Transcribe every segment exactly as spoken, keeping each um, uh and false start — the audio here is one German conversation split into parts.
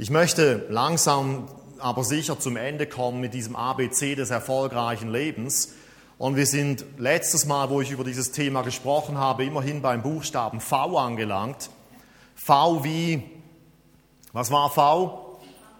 Ich möchte langsam, aber sicher zum Ende kommen mit diesem A B C des erfolgreichen Lebens. Und wir sind letztes Mal, wo ich über dieses Thema gesprochen habe, immerhin beim Buchstaben V angelangt. V wie, was war V?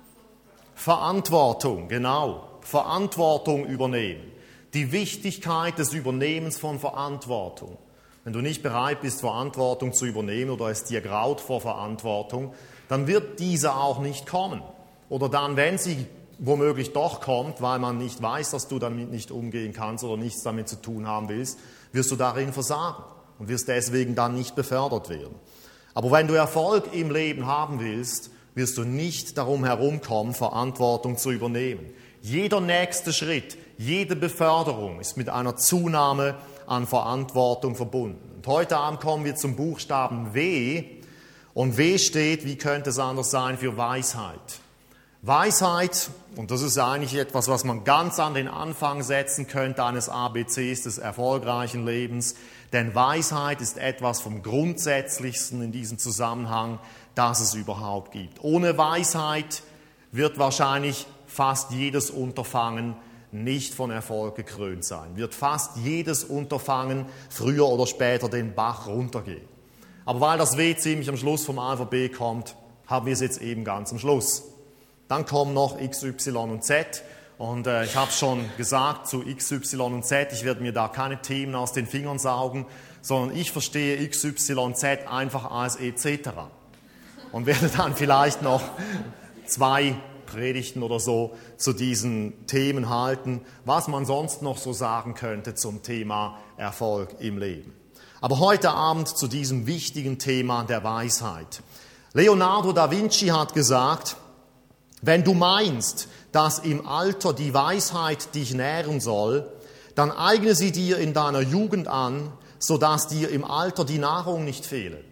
Verantwortung, genau. Verantwortung übernehmen. Die Wichtigkeit des Übernehmens von Verantwortung. Wenn du nicht bereit bist, Verantwortung zu übernehmen oder es dir graut vor Verantwortung, dann wird diese auch nicht kommen. Oder dann, wenn sie womöglich doch kommt, weil man nicht weiß, dass du damit nicht umgehen kannst oder nichts damit zu tun haben willst, wirst du darin versagen und wirst deswegen dann nicht befördert werden. Aber wenn du Erfolg im Leben haben willst, wirst du nicht darum herumkommen, Verantwortung zu übernehmen. Jeder nächste Schritt, jede Beförderung ist mit einer Zunahme an Verantwortung verbunden. Und heute Abend kommen wir zum Buchstaben W. Und W steht, wie könnte es anders sein, für Weisheit. Weisheit, und das ist eigentlich etwas, was man ganz an den Anfang setzen könnte eines A B Cs des erfolgreichen Lebens, denn Weisheit ist etwas vom Grundsätzlichsten in diesem Zusammenhang, das es überhaupt gibt. Ohne Weisheit wird wahrscheinlich fast jedes Unterfangen nicht von Erfolg gekrönt sein, wird fast jedes Unterfangen früher oder später den Bach runtergehen. Aber weil das W ziemlich am Schluss vom Alphabet kommt, haben wir es jetzt eben ganz am Schluss. Dann kommen noch X, Y und Z. Und äh, ich habe schon gesagt zu X, Y und Z, ich werde mir da keine Themen aus den Fingern saugen, sondern ich verstehe X, Y, Z einfach als et cetera. Und werde dann vielleicht noch zwei Predigten oder so zu diesen Themen halten, was man sonst noch so sagen könnte zum Thema Erfolg im Leben. Aber heute Abend zu diesem wichtigen Thema der Weisheit. Leonardo da Vinci hat gesagt, wenn du meinst, dass im Alter die Weisheit dich nähren soll, dann eigne sie dir in deiner Jugend an, sodass dir im Alter die Nahrung nicht fehle.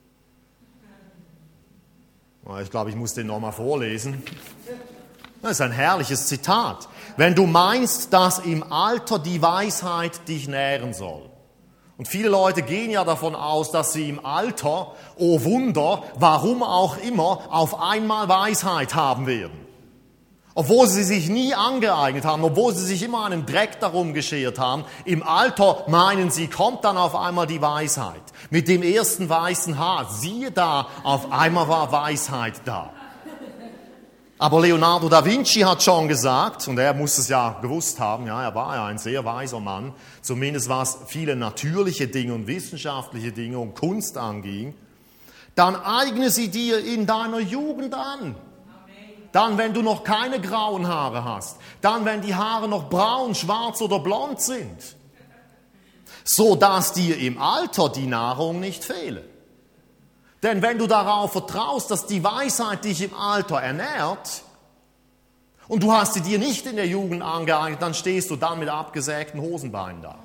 Ich glaube, ich muss den nochmal vorlesen. Das ist ein herrliches Zitat. Wenn du meinst, dass im Alter die Weisheit dich nähren soll. Und viele Leute gehen ja davon aus, dass sie im Alter, oh Wunder, warum auch immer, auf einmal Weisheit haben werden. Obwohl sie sich nie angeeignet haben, obwohl sie sich immer einen Dreck darum geschert haben. Im Alter meinen sie, kommt dann auf einmal die Weisheit. Mit dem ersten weißen Haar, siehe da, auf einmal war Weisheit da. Aber Leonardo da Vinci hat schon gesagt, und er muss es ja gewusst haben, ja, er war ja ein sehr weiser Mann, zumindest was viele natürliche Dinge und wissenschaftliche Dinge und Kunst anging, dann eigne sie dir in deiner Jugend an. Dann, wenn du noch keine grauen Haare hast, dann, wenn die Haare noch braun, schwarz oder blond sind, so dass dir im Alter die Nahrung nicht fehle. Denn wenn du darauf vertraust, dass die Weisheit dich im Alter ernährt und du hast sie dir nicht in der Jugend angeeignet, dann stehst du dann mit abgesägten Hosenbeinen da.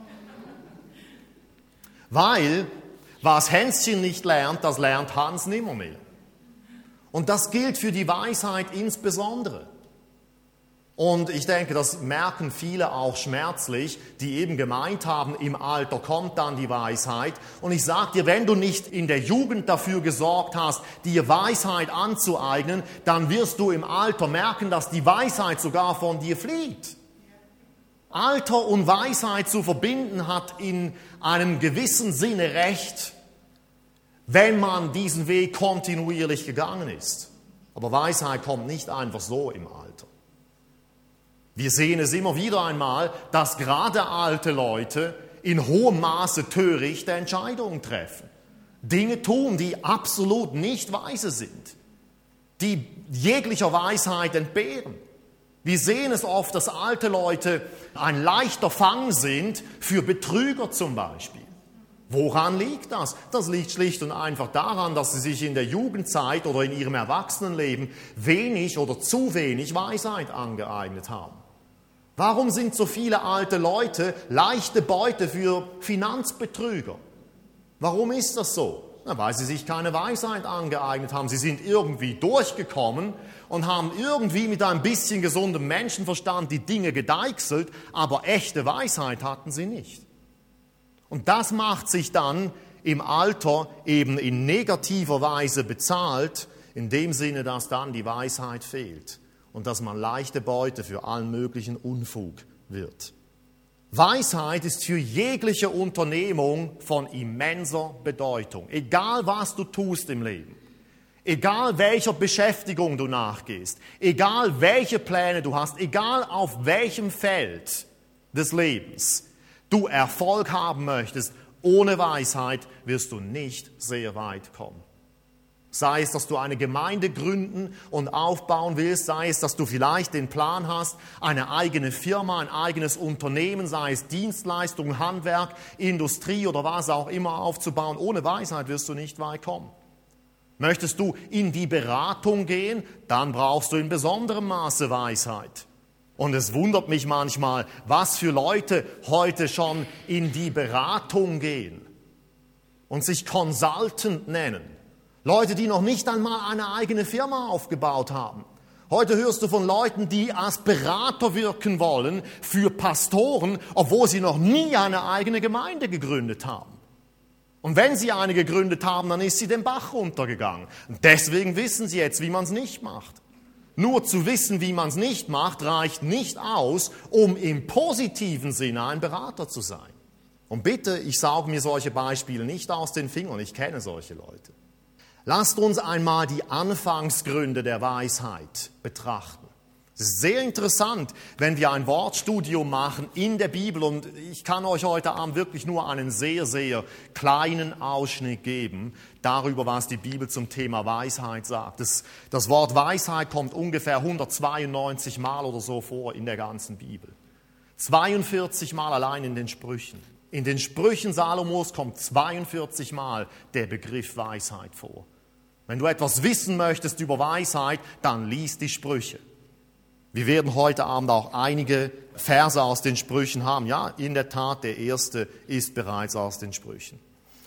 Weil, was Hänschen nicht lernt, das lernt Hans nimmermehr. Und das gilt für die Weisheit insbesondere. Und ich denke, das merken viele auch schmerzlich, die eben gemeint haben, im Alter kommt dann die Weisheit. Und ich sage dir, wenn du nicht in der Jugend dafür gesorgt hast, dir Weisheit anzueignen, dann wirst du im Alter merken, dass die Weisheit sogar von dir flieht. Alter und Weisheit zu verbinden hat in einem gewissen Sinne recht, wenn man diesen Weg kontinuierlich gegangen ist. Aber Weisheit kommt nicht einfach so im Alter. Wir sehen es immer wieder einmal, dass gerade alte Leute in hohem Maße törichte Entscheidungen treffen. Dinge tun, die absolut nicht weise sind, die jeglicher Weisheit entbehren. Wir sehen es oft, dass alte Leute ein leichter Fang sind für Betrüger zum Beispiel. Woran liegt das? Das liegt schlicht und einfach daran, dass sie sich in der Jugendzeit oder in ihrem Erwachsenenleben wenig oder zu wenig Weisheit angeeignet haben. Warum sind so viele alte Leute leichte Beute für Finanzbetrüger? Warum ist das so? Na, weil sie sich keine Weisheit angeeignet haben. Sie sind irgendwie durchgekommen und haben irgendwie mit ein bisschen gesundem Menschenverstand die Dinge gedeichselt, aber echte Weisheit hatten sie nicht. Und das macht sich dann im Alter eben in negativer Weise bezahlt, in dem Sinne, dass dann die Weisheit fehlt und dass man leichte Beute für allen möglichen Unfug wird. Weisheit ist für jegliche Unternehmung von immenser Bedeutung, egal was du tust im Leben. Egal welcher Beschäftigung du nachgehst, egal welche Pläne du hast, egal auf welchem Feld des Lebens du Erfolg haben möchtest, ohne Weisheit wirst du nicht sehr weit kommen. Sei es, dass du eine Gemeinde gründen und aufbauen willst, sei es, dass du vielleicht den Plan hast, eine eigene Firma, ein eigenes Unternehmen, sei es Dienstleistung, Handwerk, Industrie oder was auch immer aufzubauen. Ohne Weisheit wirst du nicht weit kommen. Möchtest du in die Beratung gehen, dann brauchst du in besonderem Maße Weisheit. Und es wundert mich manchmal, was für Leute heute schon in die Beratung gehen und sich Consultant nennen. Leute, die noch nicht einmal eine eigene Firma aufgebaut haben. Heute hörst du von Leuten, die als Berater wirken wollen für Pastoren, obwohl sie noch nie eine eigene Gemeinde gegründet haben. Und wenn sie eine gegründet haben, dann ist sie den Bach runtergegangen. Und deswegen wissen sie jetzt, wie man es nicht macht. Nur zu wissen, wie man es nicht macht, reicht nicht aus, um im positiven Sinne ein Berater zu sein. Und bitte, ich sauge mir solche Beispiele nicht aus den Fingern, ich kenne solche Leute. Lasst uns einmal die Anfangsgründe der Weisheit betrachten. Es ist sehr interessant, wenn wir ein Wortstudium machen in der Bibel, und ich kann euch heute Abend wirklich nur einen sehr, sehr kleinen Ausschnitt geben darüber, was die Bibel zum Thema Weisheit sagt. Das, das Wort Weisheit kommt ungefähr hundertzweiundneunzig Mal oder so vor in der ganzen Bibel. zweiundvierzig Mal allein in den Sprüchen. In den Sprüchen Salomos kommt zweiundvierzig Mal der Begriff Weisheit vor. Wenn du etwas wissen möchtest über Weisheit, dann lies die Sprüche. Wir werden heute Abend auch einige Verse aus den Sprüchen haben. Ja, in der Tat, der erste ist bereits aus den Sprüchen.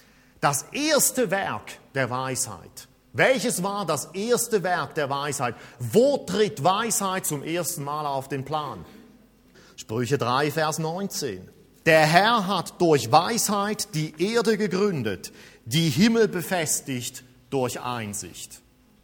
Das erste Werk der Weisheit. Welches war das erste Werk der Weisheit? Wo tritt Weisheit zum ersten Mal auf den Plan? Sprüche drei, Vers neunzehn. Der Herr hat durch Weisheit die Erde gegründet, die Himmel befestigt durch Einsicht.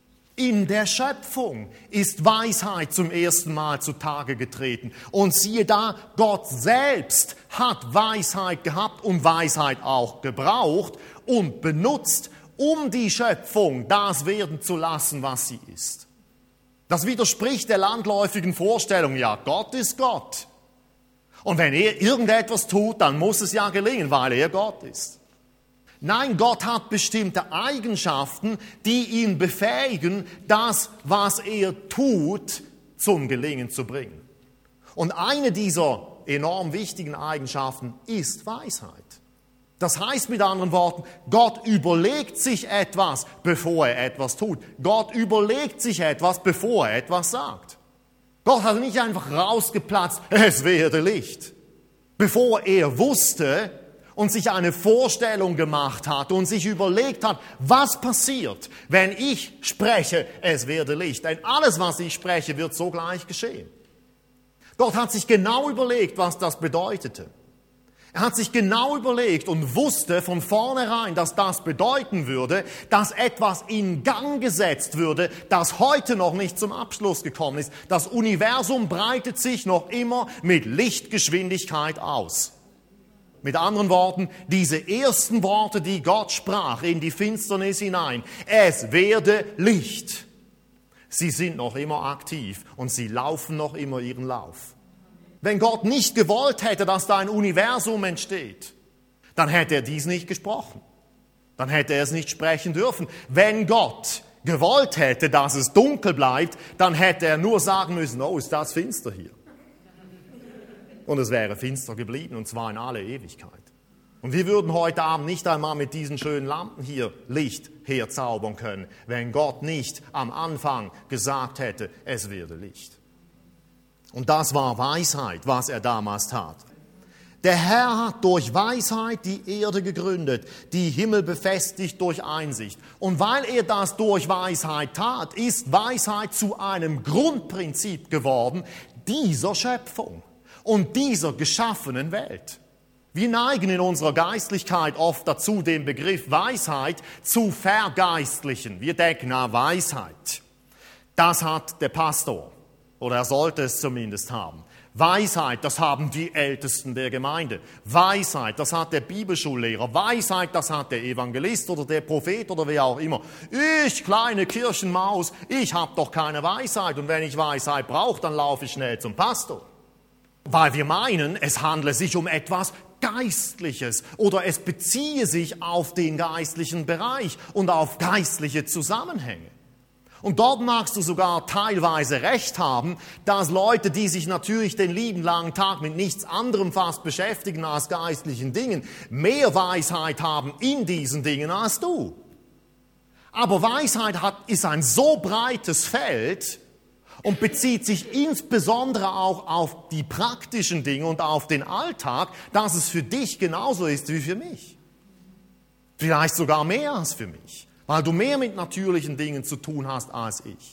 In der Schöpfung ist Weisheit zum ersten Mal zutage getreten. Und siehe da, Gott selbst hat Weisheit gehabt und Weisheit auch gebraucht und benutzt, um die Schöpfung das werden zu lassen, was sie ist. Das widerspricht der landläufigen Vorstellung, ja, Gott ist Gott. Und wenn er irgendetwas tut, dann muss es ja gelingen, weil er Gott ist. Nein, Gott hat bestimmte Eigenschaften, die ihn befähigen, das, was er tut, zum Gelingen zu bringen. Und eine dieser enorm wichtigen Eigenschaften ist Weisheit. Das heißt mit anderen Worten, Gott überlegt sich etwas, bevor er etwas tut. Gott überlegt sich etwas, bevor er etwas sagt. Gott hat nicht einfach rausgeplatzt, es werde Licht. Bevor er wusste und sich eine Vorstellung gemacht hat und sich überlegt hat, was passiert, wenn ich spreche, es werde Licht. Denn alles, was ich spreche, wird sogleich geschehen. Gott hat sich genau überlegt, was das bedeutete. Er hat sich genau überlegt und wusste von vornherein, dass das bedeuten würde, dass etwas in Gang gesetzt würde, das heute noch nicht zum Abschluss gekommen ist. Das Universum breitet sich noch immer mit Lichtgeschwindigkeit aus. Mit anderen Worten, diese ersten Worte, die Gott sprach in die Finsternis hinein, es werde Licht. Sie sind noch immer aktiv und sie laufen noch immer ihren Lauf. Wenn Gott nicht gewollt hätte, dass da ein Universum entsteht, dann hätte er dies nicht gesprochen. Dann hätte er es nicht sprechen dürfen. Wenn Gott gewollt hätte, dass es dunkel bleibt, dann hätte er nur sagen müssen, oh, ist das finster hier. Und es wäre finster geblieben, und zwar in alle Ewigkeit. Und wir würden heute Abend nicht einmal mit diesen schönen Lampen hier Licht herzaubern können, wenn Gott nicht am Anfang gesagt hätte, es werde Licht. Und das war Weisheit, was er damals tat. Der Herr hat durch Weisheit die Erde gegründet, die Himmel befestigt durch Einsicht. Und weil er das durch Weisheit tat, ist Weisheit zu einem Grundprinzip geworden dieser Schöpfung und dieser geschaffenen Welt. Wir neigen in unserer Geistlichkeit oft dazu, den Begriff Weisheit zu vergeistlichen. Wir denken, na, Weisheit, das hat der Pastor, oder er sollte es zumindest haben. Weisheit, das haben die Ältesten der Gemeinde. Weisheit, das hat der Bibelschullehrer. Weisheit, das hat der Evangelist oder der Prophet oder wer auch immer. Ich, kleine Kirchenmaus, ich habe doch keine Weisheit. Und wenn ich Weisheit brauche, dann laufe ich schnell zum Pastor. Weil wir meinen, es handle sich um etwas Geistliches oder es beziehe sich auf den geistlichen Bereich und auf geistliche Zusammenhänge. Und dort magst du sogar teilweise recht haben, dass Leute, die sich natürlich den lieben langen Tag mit nichts anderem fast beschäftigen als geistlichen Dingen, mehr Weisheit haben in diesen Dingen als du. Aber Weisheit hat, ist ein so breites Feld und bezieht sich insbesondere auch auf die praktischen Dinge und auf den Alltag, dass es für dich genauso ist wie für mich. Vielleicht sogar mehr als für mich. Weil du mehr mit natürlichen Dingen zu tun hast als ich.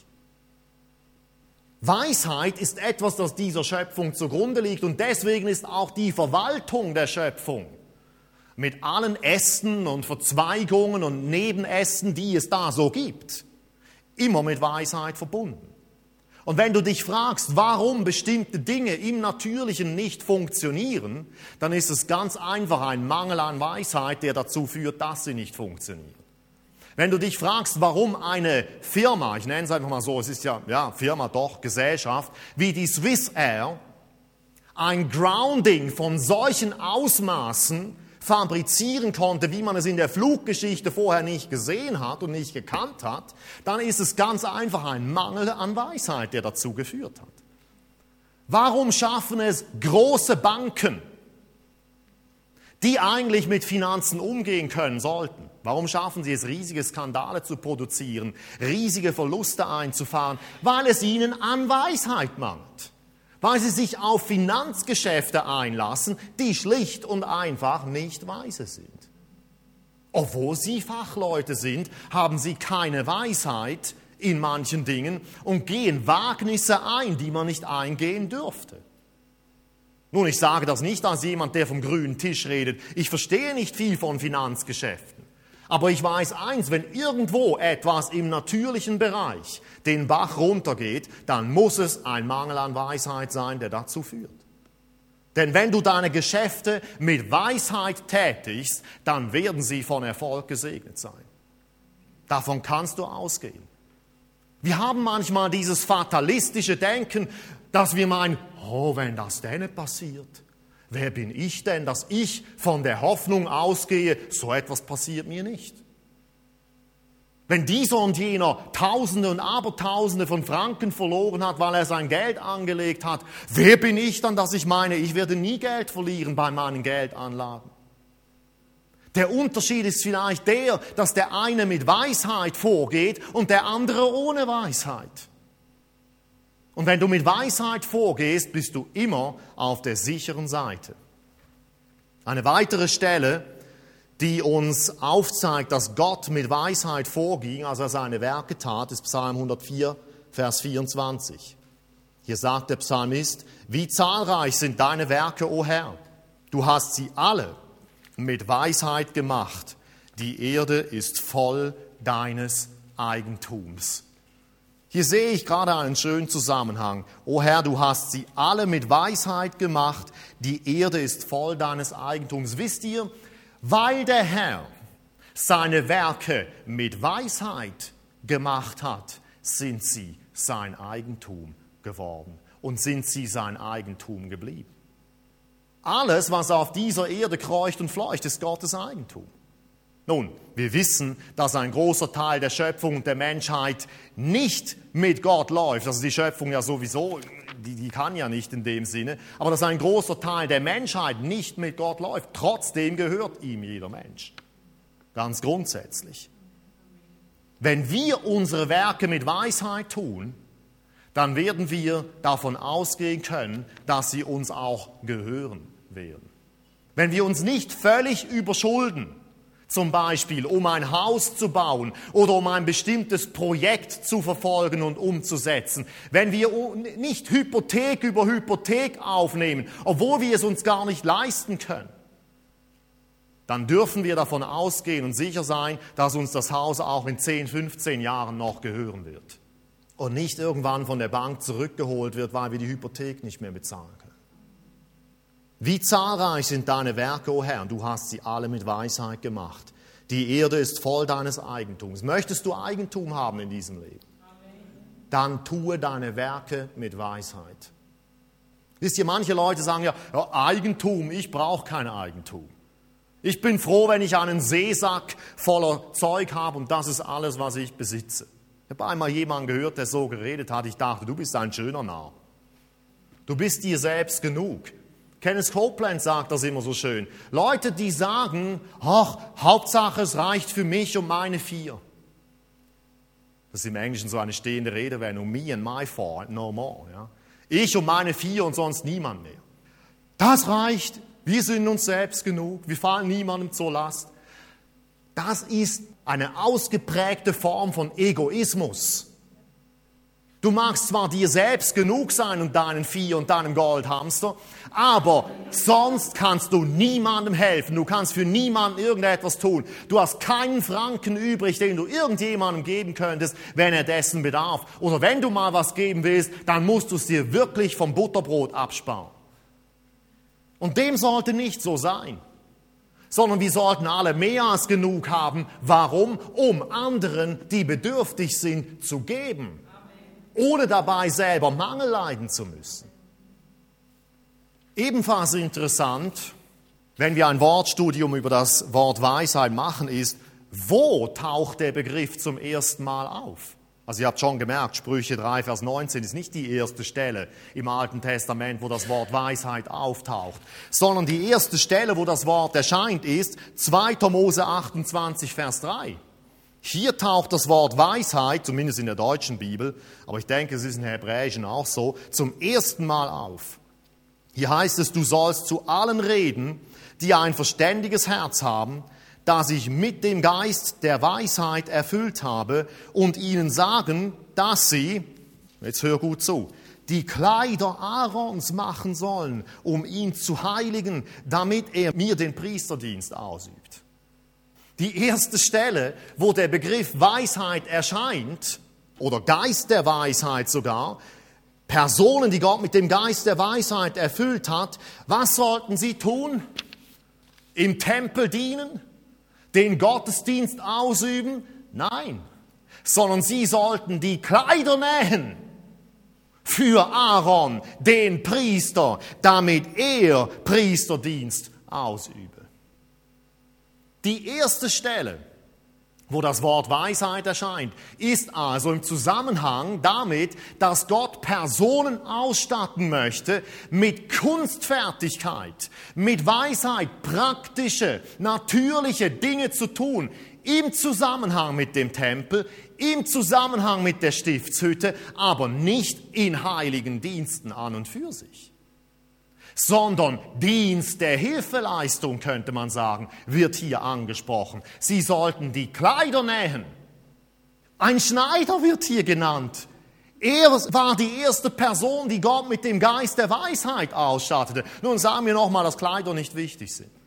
Weisheit ist etwas, das dieser Schöpfung zugrunde liegt und deswegen ist auch die Verwaltung der Schöpfung mit allen Ästen und Verzweigungen und Nebenästen, die es da so gibt, immer mit Weisheit verbunden. Und wenn du dich fragst, warum bestimmte Dinge im Natürlichen nicht funktionieren, dann ist es ganz einfach ein Mangel an Weisheit, der dazu führt, dass sie nicht funktionieren. Wenn du dich fragst, warum eine Firma, ich nenne es einfach mal so, es ist ja, ja Firma doch, Gesellschaft, wie die Swissair, ein Grounding von solchen Ausmaßen fabrizieren konnte, wie man es in der Fluggeschichte vorher nicht gesehen hat und nicht gekannt hat, dann ist es ganz einfach ein Mangel an Weisheit, der dazu geführt hat. Warum schaffen es große Banken, die eigentlich mit Finanzen umgehen können sollten? Warum schaffen sie es, riesige Skandale zu produzieren, riesige Verluste einzufahren? Weil es ihnen an Weisheit mangelt. Weil sie sich auf Finanzgeschäfte einlassen, die schlicht und einfach nicht weise sind. Obwohl sie Fachleute sind, haben sie keine Weisheit in manchen Dingen und gehen Wagnisse ein, die man nicht eingehen dürfte. Nun, ich sage das nicht als jemand, der vom grünen Tisch redet. Ich verstehe nicht viel von Finanzgeschäften. Aber ich weiß eins, wenn irgendwo etwas im natürlichen Bereich den Bach runtergeht, dann muss es ein Mangel an Weisheit sein, der dazu führt. Denn wenn du deine Geschäfte mit Weisheit tätigst, dann werden sie von Erfolg gesegnet sein. Davon kannst du ausgehen. Wir haben manchmal dieses fatalistische Denken, dass wir meinen, oh, wenn das denn passiert. Wer bin ich denn, dass ich von der Hoffnung ausgehe, so etwas passiert mir nicht? Wenn dieser und jener Tausende und Abertausende von Franken verloren hat, weil er sein Geld angelegt hat, wer bin ich dann, dass ich meine, ich werde nie Geld verlieren bei meinen Geldanlagen? Der Unterschied ist vielleicht der, dass der eine mit Weisheit vorgeht und der andere ohne Weisheit. Und wenn du mit Weisheit vorgehst, bist du immer auf der sicheren Seite. Eine weitere Stelle, die uns aufzeigt, dass Gott mit Weisheit vorging, als er seine Werke tat, ist Psalm hundertvier, Vers vierundzwanzig. Hier sagt der Psalmist, wie zahlreich sind deine Werke, o Herr. Du hast sie alle mit Weisheit gemacht. Die Erde ist voll deines Eigentums. Hier sehe ich gerade einen schönen Zusammenhang. O Herr, du hast sie alle mit Weisheit gemacht. Die Erde ist voll deines Eigentums. Wisst ihr, weil der Herr seine Werke mit Weisheit gemacht hat, sind sie sein Eigentum geworden und sind sie sein Eigentum geblieben. Alles, was auf dieser Erde kreucht und fleucht, ist Gottes Eigentum. Nun, wir wissen, dass ein großer Teil der Schöpfung und der Menschheit nicht mit Gott läuft. Also die Schöpfung ja sowieso, die, die kann ja nicht in dem Sinne. Aber dass ein großer Teil der Menschheit nicht mit Gott läuft. Trotzdem gehört ihm jeder Mensch. Ganz grundsätzlich. Wenn wir unsere Werke mit Weisheit tun, dann werden wir davon ausgehen können, dass sie uns auch gehören werden. Wenn wir uns nicht völlig überschulden, zum Beispiel, um ein Haus zu bauen oder um ein bestimmtes Projekt zu verfolgen und umzusetzen. Wenn wir nicht Hypothek über Hypothek aufnehmen, obwohl wir es uns gar nicht leisten können. dann dürfen wir davon ausgehen und sicher sein, dass uns das Haus auch in zehn, fünfzehn Jahren noch gehören wird. Und nicht irgendwann von der Bank zurückgeholt wird, weil wir die Hypothek nicht mehr bezahlen können. Wie zahlreich sind deine Werke, o Herr, und du hast sie alle mit Weisheit gemacht. Die Erde ist voll deines Eigentums. Möchtest du Eigentum haben in diesem Leben? Amen. Dann tue deine Werke mit Weisheit. Wisst ihr, manche Leute sagen ja, ja Eigentum, ich brauche kein Eigentum. Ich bin froh, wenn ich einen Seesack voller Zeug habe und das ist alles, was ich besitze. Ich habe einmal jemanden gehört, der so geredet hat, ich dachte, du bist ein schöner Narr. Du bist dir selbst genug. Kenneth Copeland sagt das immer so schön. Leute, die sagen, ach, Hauptsache es reicht für mich und meine vier. Das ist im Englischen so eine stehende Redewendung, me and my four and no more. Ja? Ich und meine vier und sonst niemand mehr. Das reicht, wir sind uns selbst genug, wir fallen niemandem zur Last. Das ist eine ausgeprägte Form von Egoismus. Du magst zwar dir selbst genug sein und deinen Vieh und deinem Goldhamster, aber sonst kannst du niemandem helfen. Du kannst für niemanden irgendetwas tun. Du hast keinen Franken übrig, den du irgendjemandem geben könntest, wenn er dessen bedarf. Oder wenn du mal was geben willst, dann musst du es dir wirklich vom Butterbrot absparen. Und dem sollte nicht so sein. Sondern wir sollten alle mehr als genug haben. Warum? Um anderen, die bedürftig sind, zu geben. Ohne dabei selber Mangel leiden zu müssen. Ebenfalls interessant, wenn wir ein Wortstudium über das Wort Weisheit machen, ist, wo taucht der Begriff zum ersten Mal auf? Also ihr habt schon gemerkt, Sprüche drei, Vers neunzehn ist nicht die erste Stelle im Alten Testament, wo das Wort Weisheit auftaucht, sondern die erste Stelle, wo das Wort erscheint, ist zweiter Mose achtundzwanzig, Vers drei. Hier taucht das Wort Weisheit, zumindest in der deutschen Bibel, aber ich denke, es ist in der Hebräischen auch so, zum ersten Mal auf. Hier heißt es, du sollst zu allen reden, die ein verständiges Herz haben, das ich mit dem Geist der Weisheit erfüllt habe und ihnen sagen, dass sie, jetzt hör gut zu, die Kleider Aarons machen sollen, um ihn zu heiligen, damit er mir den Priesterdienst ausübt. Die erste Stelle, wo der Begriff Weisheit erscheint, oder Geist der Weisheit sogar, Personen, die Gott mit dem Geist der Weisheit erfüllt hat, was sollten sie tun? Im Tempel dienen? Den Gottesdienst ausüben? Nein, sondern sie sollten die Kleider nähen für Aaron, den Priester, damit er Priesterdienst ausübe. Die erste Stelle, wo das Wort Weisheit erscheint, ist also im Zusammenhang damit, dass Gott Personen ausstatten möchte mit Kunstfertigkeit, mit Weisheit, praktische, natürliche Dinge zu tun, im Zusammenhang mit dem Tempel, im Zusammenhang mit der Stiftshütte, aber nicht in heiligen Diensten an und für sich. Sondern Dienst der Hilfeleistung, könnte man sagen, wird hier angesprochen. Sie sollten die Kleider nähen. Ein Schneider wird hier genannt. Er war die erste Person, die Gott mit dem Geist der Weisheit ausstattete. Nun sagen wir nochmal, dass Kleider nicht wichtig sind.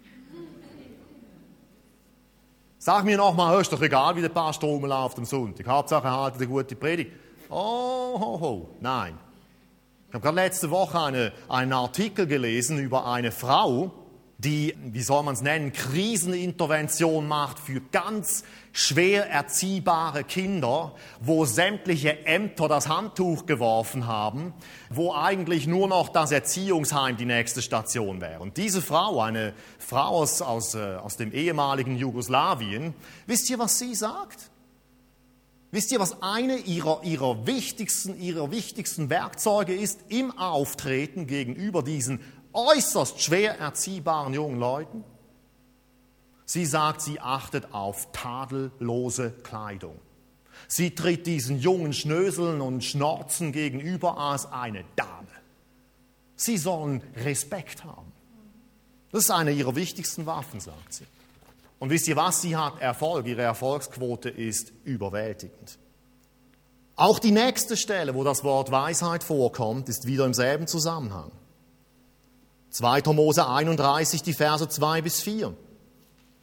Sag mir nochmal, ist doch egal, wie der Pastor rumläuft am Sonntag. Hauptsache, er haltet eine gute Predigt. Oh, ho, ho, nein. Ich habe gerade letzte Woche eine, einen Artikel gelesen über eine Frau, die, wie soll man es nennen, Krisenintervention macht für ganz schwer erziehbare Kinder, wo sämtliche Ämter das Handtuch geworfen haben, wo eigentlich nur noch das Erziehungsheim die nächste Station wäre. Und diese Frau, eine Frau aus, aus, aus dem ehemaligen Jugoslawien, wisst ihr, was sie sagt? Wisst ihr, was eine ihrer, ihrer, wichtigsten, ihrer wichtigsten Werkzeuge ist im Auftreten gegenüber diesen äußerst schwer erziehbaren jungen Leuten? Sie sagt, sie achtet auf tadellose Kleidung. Sie tritt diesen jungen Schnöseln und Schnorzen gegenüber als eine Dame. Sie sollen Respekt haben. Das ist eine ihrer wichtigsten Waffen, sagt sie. Und wisst ihr was? Sie hat Erfolg. Ihre Erfolgsquote ist überwältigend. Auch die nächste Stelle, wo das Wort Weisheit vorkommt, ist wieder im selben Zusammenhang. zweiter Mose einunddreißig, die Verse zwei bis vier.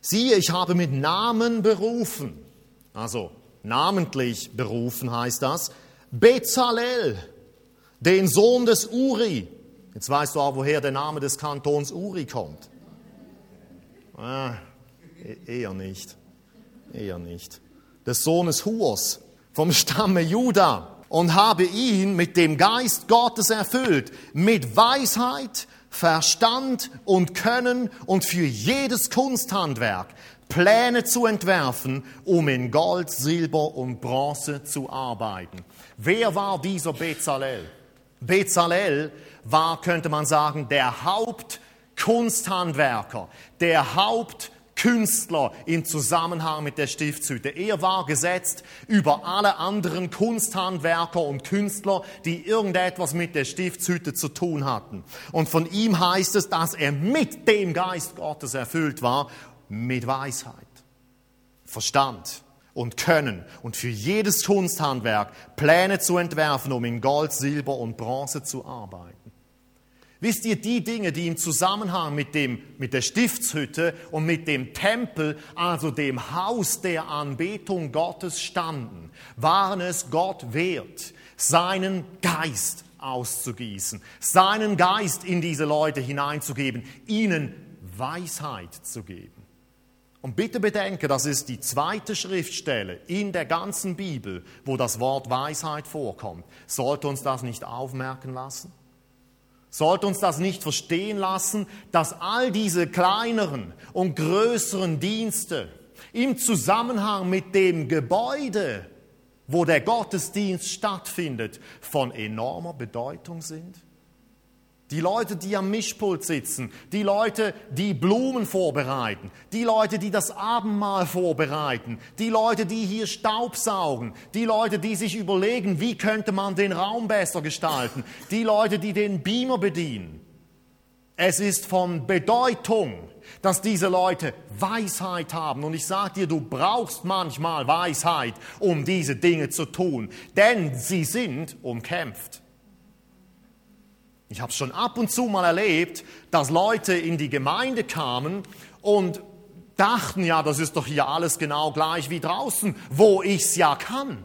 Siehe, ich habe mit Namen berufen, also namentlich berufen heißt das, Bezalel, den Sohn des Uri. Jetzt weißt du auch, woher der Name des Kantons Uri kommt. Ah, eher nicht, eher nicht. Des Sohnes Hurs, vom Stamme Juda. Und habe ihn mit dem Geist Gottes erfüllt, mit Weisheit, Verstand und Können und für jedes Kunsthandwerk Pläne zu entwerfen, um in Gold, Silber und Bronze zu arbeiten. Wer war dieser Bezalel? Bezalel war, könnte man sagen, der Hauptkunsthandwerker, der Hauptkünstler im Zusammenhang mit der Stiftshütte. Er war gesetzt über alle anderen Kunsthandwerker und Künstler, die irgendetwas mit der Stiftshütte zu tun hatten. Und von ihm heißt es, dass er mit dem Geist Gottes erfüllt war, mit Weisheit, Verstand und Können und für jedes Kunsthandwerk Pläne zu entwerfen, um in Gold, Silber und Bronze zu arbeiten. Wisst ihr, die Dinge, die im Zusammenhang mit dem, mit der Stiftshütte und mit dem Tempel, also dem Haus der Anbetung Gottes standen, waren es Gott wert, seinen Geist auszugießen, seinen Geist in diese Leute hineinzugeben, ihnen Weisheit zu geben. Und bitte bedenke, das ist die zweite Schriftstelle in der ganzen Bibel, wo das Wort Weisheit vorkommt. Sollte uns das nicht aufmerken lassen? Sollte uns das nicht verstehen lassen, dass all diese kleineren und größeren Dienste im Zusammenhang mit dem Gebäude, wo der Gottesdienst stattfindet, von enormer Bedeutung sind? Die Leute, die am Mischpult sitzen, die Leute, die Blumen vorbereiten, die Leute, die das Abendmahl vorbereiten, die Leute, die hier Staubsaugen, die Leute, die sich überlegen, wie könnte man den Raum besser gestalten, die Leute, die den Beamer bedienen. Es ist von Bedeutung, dass diese Leute Weisheit haben. Und ich sage dir, du brauchst manchmal Weisheit, um diese Dinge zu tun, denn sie sind umkämpft. Ich habe es schon ab und zu mal erlebt, dass Leute in die Gemeinde kamen und dachten, ja, das ist doch hier alles genau gleich wie draußen, wo ich es ja kann.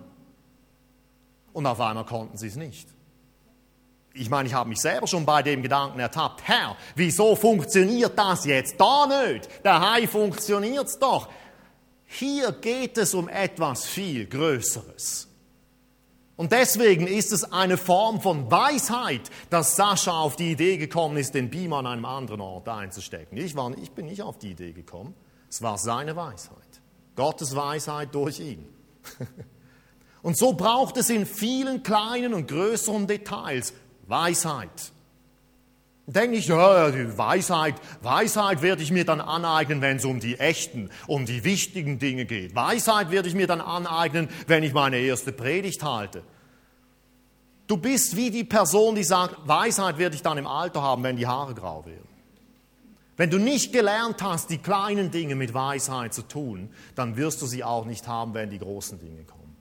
Und auf einmal konnten sie es nicht. Ich meine, ich habe mich selber schon bei dem Gedanken ertappt, Herr, wieso funktioniert das jetzt da nicht? Daheim funktioniert es doch. Hier geht es um etwas viel Größeres. Und deswegen ist es eine Form von Weisheit, dass Sascha auf die Idee gekommen ist, den Beamer an einem anderen Ort einzustecken. Ich, war, ich bin nicht auf die Idee gekommen. Es war seine Weisheit. Gottes Weisheit durch ihn. Und so braucht es in vielen kleinen und größeren Details Weisheit. Denke ich, ja, die Weisheit, Weisheit werde ich mir dann aneignen, wenn es um die echten, um die wichtigen Dinge geht. Weisheit werde ich mir dann aneignen, wenn ich meine erste Predigt halte. Du bist wie die Person, die sagt, Weisheit werde ich dann im Alter haben, wenn die Haare grau werden. Wenn du nicht gelernt hast, die kleinen Dinge mit Weisheit zu tun, dann wirst du sie auch nicht haben, wenn die großen Dinge kommen.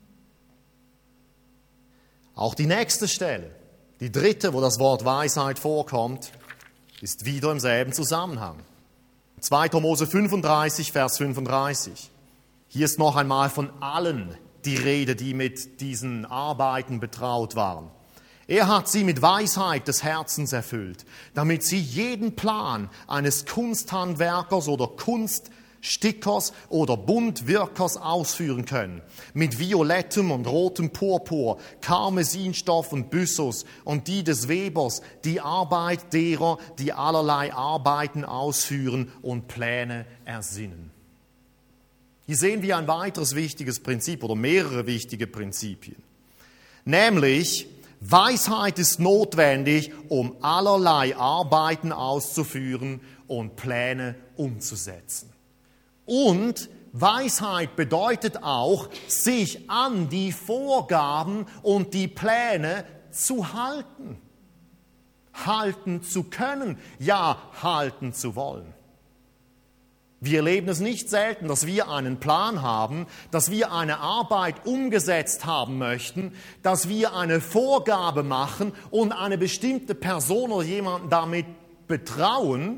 Auch die nächste Stelle, die dritte, wo das Wort Weisheit vorkommt, ist wieder im selben Zusammenhang. zweiter Mose fünfunddreißig, Vers fünfunddreißig. Hier ist noch einmal von allen die Rede, die mit diesen Arbeiten betraut waren. Er hat sie mit Weisheit des Herzens erfüllt, damit sie jeden Plan eines Kunsthandwerkers oder Kunststickers oder Buntwirkers ausführen können. Mit violettem und rotem Purpur, Karmesinstoff und Byssus und die des Webers, die Arbeit derer, die allerlei Arbeiten ausführen und Pläne ersinnen. Hier sehen wir ein weiteres wichtiges Prinzip oder mehrere wichtige Prinzipien. Nämlich, Weisheit ist notwendig, um allerlei Arbeiten auszuführen und Pläne umzusetzen. Und Weisheit bedeutet auch, sich an die Vorgaben und die Pläne zu halten. Halten zu können, ja, halten zu wollen. Wir erleben es nicht selten, dass wir einen Plan haben, dass wir eine Arbeit umgesetzt haben möchten, dass wir eine Vorgabe machen und eine bestimmte Person oder jemanden damit betrauen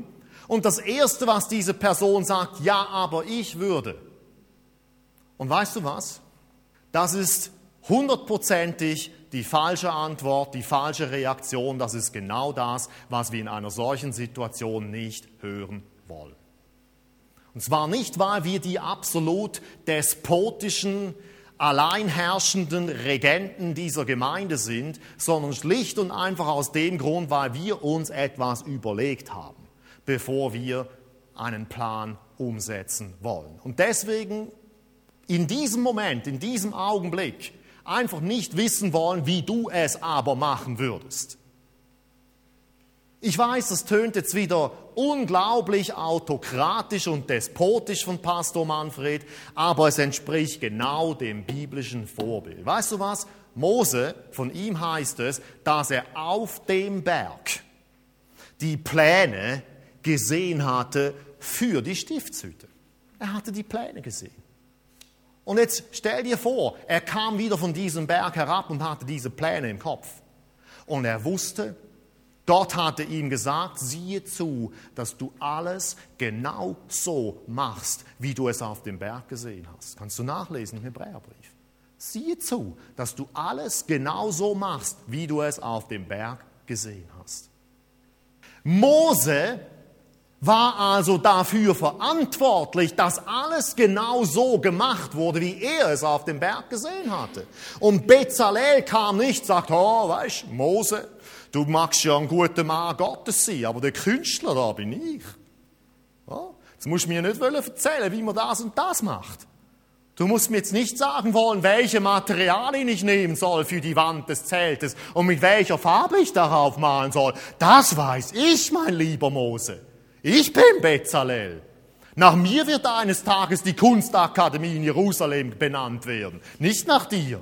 Und das Erste, was diese Person sagt, ja, aber ich würde. Und weißt du was? Das ist hundertprozentig die falsche Antwort, die falsche Reaktion. Das ist genau das, was wir in einer solchen Situation nicht hören wollen. Und zwar nicht, weil wir die absolut despotischen, alleinherrschenden Regenten dieser Gemeinde sind, sondern schlicht und einfach aus dem Grund, weil wir uns etwas überlegt haben, bevor wir einen Plan umsetzen wollen. Und deswegen in diesem Moment, in diesem Augenblick, einfach nicht wissen wollen, wie du es aber machen würdest. Ich weiß, das tönt jetzt wieder unglaublich autokratisch und despotisch von Pastor Manfred, aber es entspricht genau dem biblischen Vorbild. Weißt du was? Mose, von ihm heißt es, dass er auf dem Berg die Pläne gesehen hatte für die Stiftshütte. Er hatte die Pläne gesehen. Und jetzt stell dir vor, er kam wieder von diesem Berg herab und hatte diese Pläne im Kopf. Und er wusste, Gott hatte ihm gesagt, siehe zu, dass du alles genau so machst, wie du es auf dem Berg gesehen hast. Kannst du nachlesen im Hebräerbrief. Siehe zu, dass du alles genau so machst, wie du es auf dem Berg gesehen hast. Mose war also dafür verantwortlich, dass alles genau so gemacht wurde, wie er es auf dem Berg gesehen hatte. Und Bezalel kam nicht und sagte, oh, weißt du, Mose, du magst ja ein guter Mann Gottes sein, aber der Künstler, da bin ich. Ja, jetzt musst du mir nicht erzählen, wie man das und das macht. Du musst mir jetzt nicht sagen wollen, welche Materialien ich nehmen soll für die Wand des Zeltes und mit welcher Farbe ich darauf malen soll. Das weiß ich, mein lieber Mose. Ich bin Bezalel. Nach mir wird eines Tages die Kunstakademie in Jerusalem benannt werden, nicht nach dir.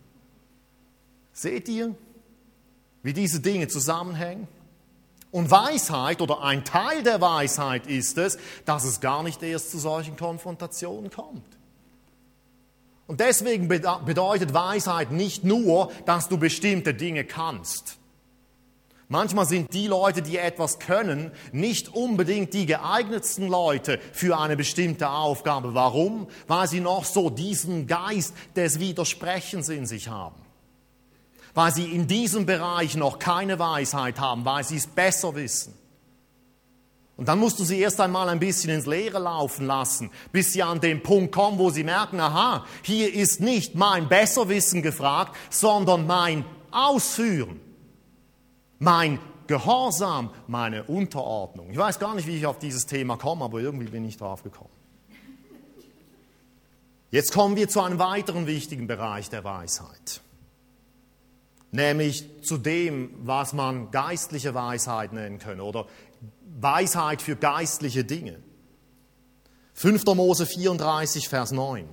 Seht ihr, wie diese Dinge zusammenhängen? Und Weisheit oder ein Teil der Weisheit ist es, dass es gar nicht erst zu solchen Konfrontationen kommt. Und deswegen bedeutet Weisheit nicht nur, dass du bestimmte Dinge kannst. Manchmal sind die Leute, die etwas können, nicht unbedingt die geeignetsten Leute für eine bestimmte Aufgabe. Warum? Weil sie noch so diesen Geist des Widersprechens in sich haben. Weil sie in diesem Bereich noch keine Weisheit haben, weil sie es besser wissen. Und dann musst du sie erst einmal ein bisschen ins Leere laufen lassen, bis sie an den Punkt kommen, wo sie merken, aha, hier ist nicht mein Besserwissen gefragt, sondern mein Ausführen. Mein Gehorsam, meine Unterordnung. Ich weiß gar nicht, wie ich auf dieses Thema komme, aber irgendwie bin ich drauf gekommen. Jetzt kommen wir zu einem weiteren wichtigen Bereich der Weisheit. Nämlich zu dem, was man geistliche Weisheit nennen könnte oder Weisheit für geistliche Dinge. fünfter Mose vierunddreißig, Vers neun.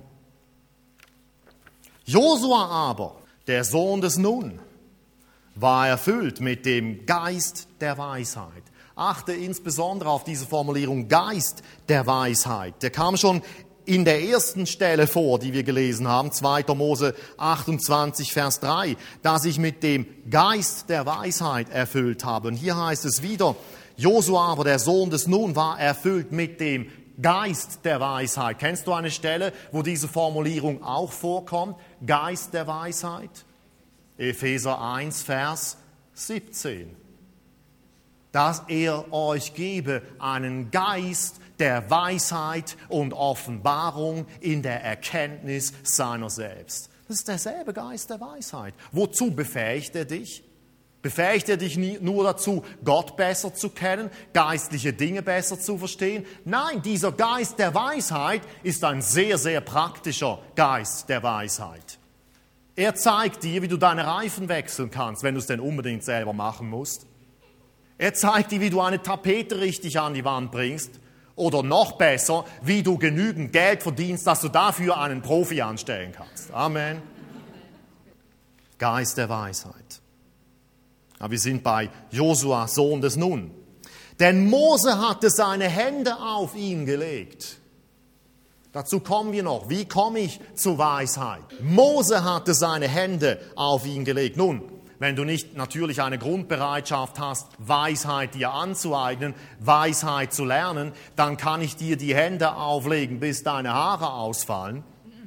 Josua aber, der Sohn des Nun, war erfüllt mit dem Geist der Weisheit. Achte insbesondere auf diese Formulierung Geist der Weisheit. Der kam schon in der ersten Stelle vor, die wir gelesen haben, zweiter Mose achtundzwanzig, Vers drei, dass ich mit dem Geist der Weisheit erfüllt habe. Und hier heißt es wieder, Josua aber, der Sohn des Nun, war erfüllt mit dem Geist der Weisheit. Kennst du eine Stelle, wo diese Formulierung auch vorkommt? Geist der Weisheit? Epheser eins, Vers siebzehn. Dass er euch gebe einen Geist der Weisheit und Offenbarung in der Erkenntnis seiner selbst. Das ist derselbe Geist der Weisheit. Wozu befähigt er dich? Befähigt er dich nur dazu, Gott besser zu kennen, geistliche Dinge besser zu verstehen? Nein, dieser Geist der Weisheit ist ein sehr, sehr praktischer Geist der Weisheit. Er zeigt dir, wie du deine Reifen wechseln kannst, wenn du es denn unbedingt selber machen musst. Er zeigt dir, wie du eine Tapete richtig an die Wand bringst. Oder noch besser, wie du genügend Geld verdienst, dass du dafür einen Profi anstellen kannst. Amen. Geist der Weisheit. Aber wir sind bei Josua, Sohn des Nun. Denn Mose hatte seine Hände auf ihn gelegt. Dazu kommen wir noch. Wie komme ich zur Weisheit? Mose hatte seine Hände auf ihn gelegt. Nun, wenn du nicht natürlich eine Grundbereitschaft hast, Weisheit dir anzueignen, Weisheit zu lernen, dann kann ich dir die Hände auflegen, bis deine Haare ausfallen.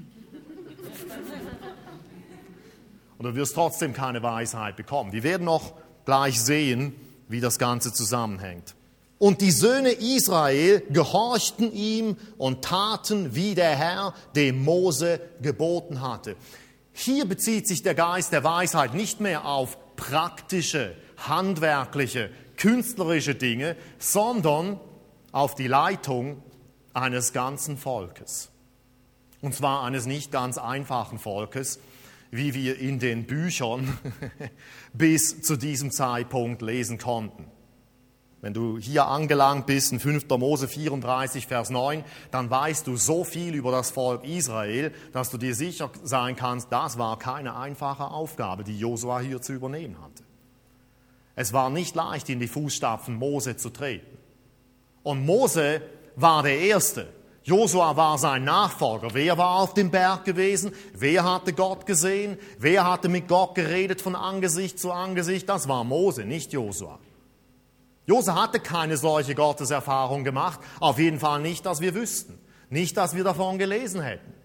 Und du wirst trotzdem keine Weisheit bekommen. Wir werden noch gleich sehen, wie das Ganze zusammenhängt. Und die Söhne Israel gehorchten ihm und taten, wie der Herr dem Mose geboten hatte. Hier bezieht sich der Geist der Weisheit nicht mehr auf praktische, handwerkliche, künstlerische Dinge, sondern auf die Leitung eines ganzen Volkes. Und zwar eines nicht ganz einfachen Volkes, wie wir in den Büchern bis zu diesem Zeitpunkt lesen konnten. Wenn du hier angelangt bist in fünfter Mose vierunddreißig, Vers neun, dann weißt du so viel über das Volk Israel, dass du dir sicher sein kannst, das war keine einfache Aufgabe, die Josua hier zu übernehmen hatte. Es war nicht leicht, in die Fußstapfen Mose zu treten. Und Mose war der Erste. Josua war sein Nachfolger. Wer war auf dem Berg gewesen? Wer hatte Gott gesehen? Wer hatte mit Gott geredet von Angesicht zu Angesicht? Das war Mose, nicht Josua. Josua hatte keine solche Gotteserfahrung gemacht, auf jeden Fall nicht, dass wir wüssten, nicht, dass wir davon gelesen hätten.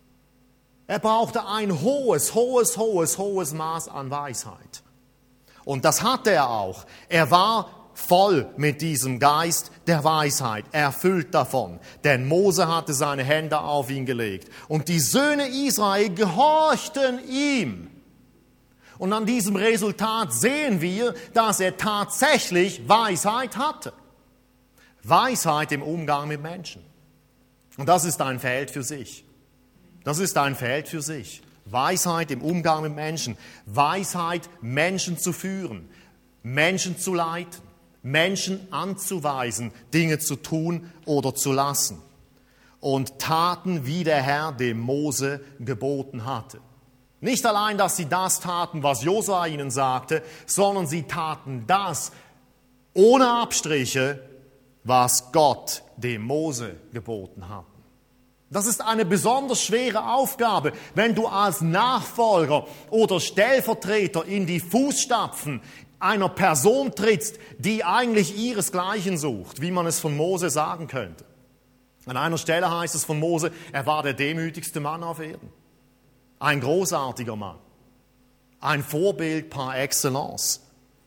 Er brauchte ein hohes, hohes, hohes, hohes Maß an Weisheit. Und das hatte er auch. Er war voll mit diesem Geist der Weisheit, erfüllt davon, denn Mose hatte seine Hände auf ihn gelegt. Und die Söhne Israel gehorchten ihm. Und an diesem Resultat sehen wir, dass er tatsächlich Weisheit hatte. Weisheit im Umgang mit Menschen. Und das ist ein Feld für sich. Das ist ein Feld für sich. Weisheit im Umgang mit Menschen. Weisheit, Menschen zu führen, Menschen zu leiten, Menschen anzuweisen, Dinge zu tun oder zu lassen. Und taten, wie der Herr dem Mose geboten hatte. Nicht allein, dass sie das taten, was Josua ihnen sagte, sondern sie taten das ohne Abstriche, was Gott dem Mose geboten hat. Das ist eine besonders schwere Aufgabe, wenn du als Nachfolger oder Stellvertreter in die Fußstapfen einer Person trittst, die eigentlich ihresgleichen sucht, wie man es von Mose sagen könnte. An einer Stelle heißt es von Mose, er war der demütigste Mann auf Erden. Ein großartiger Mann. Ein Vorbild par excellence.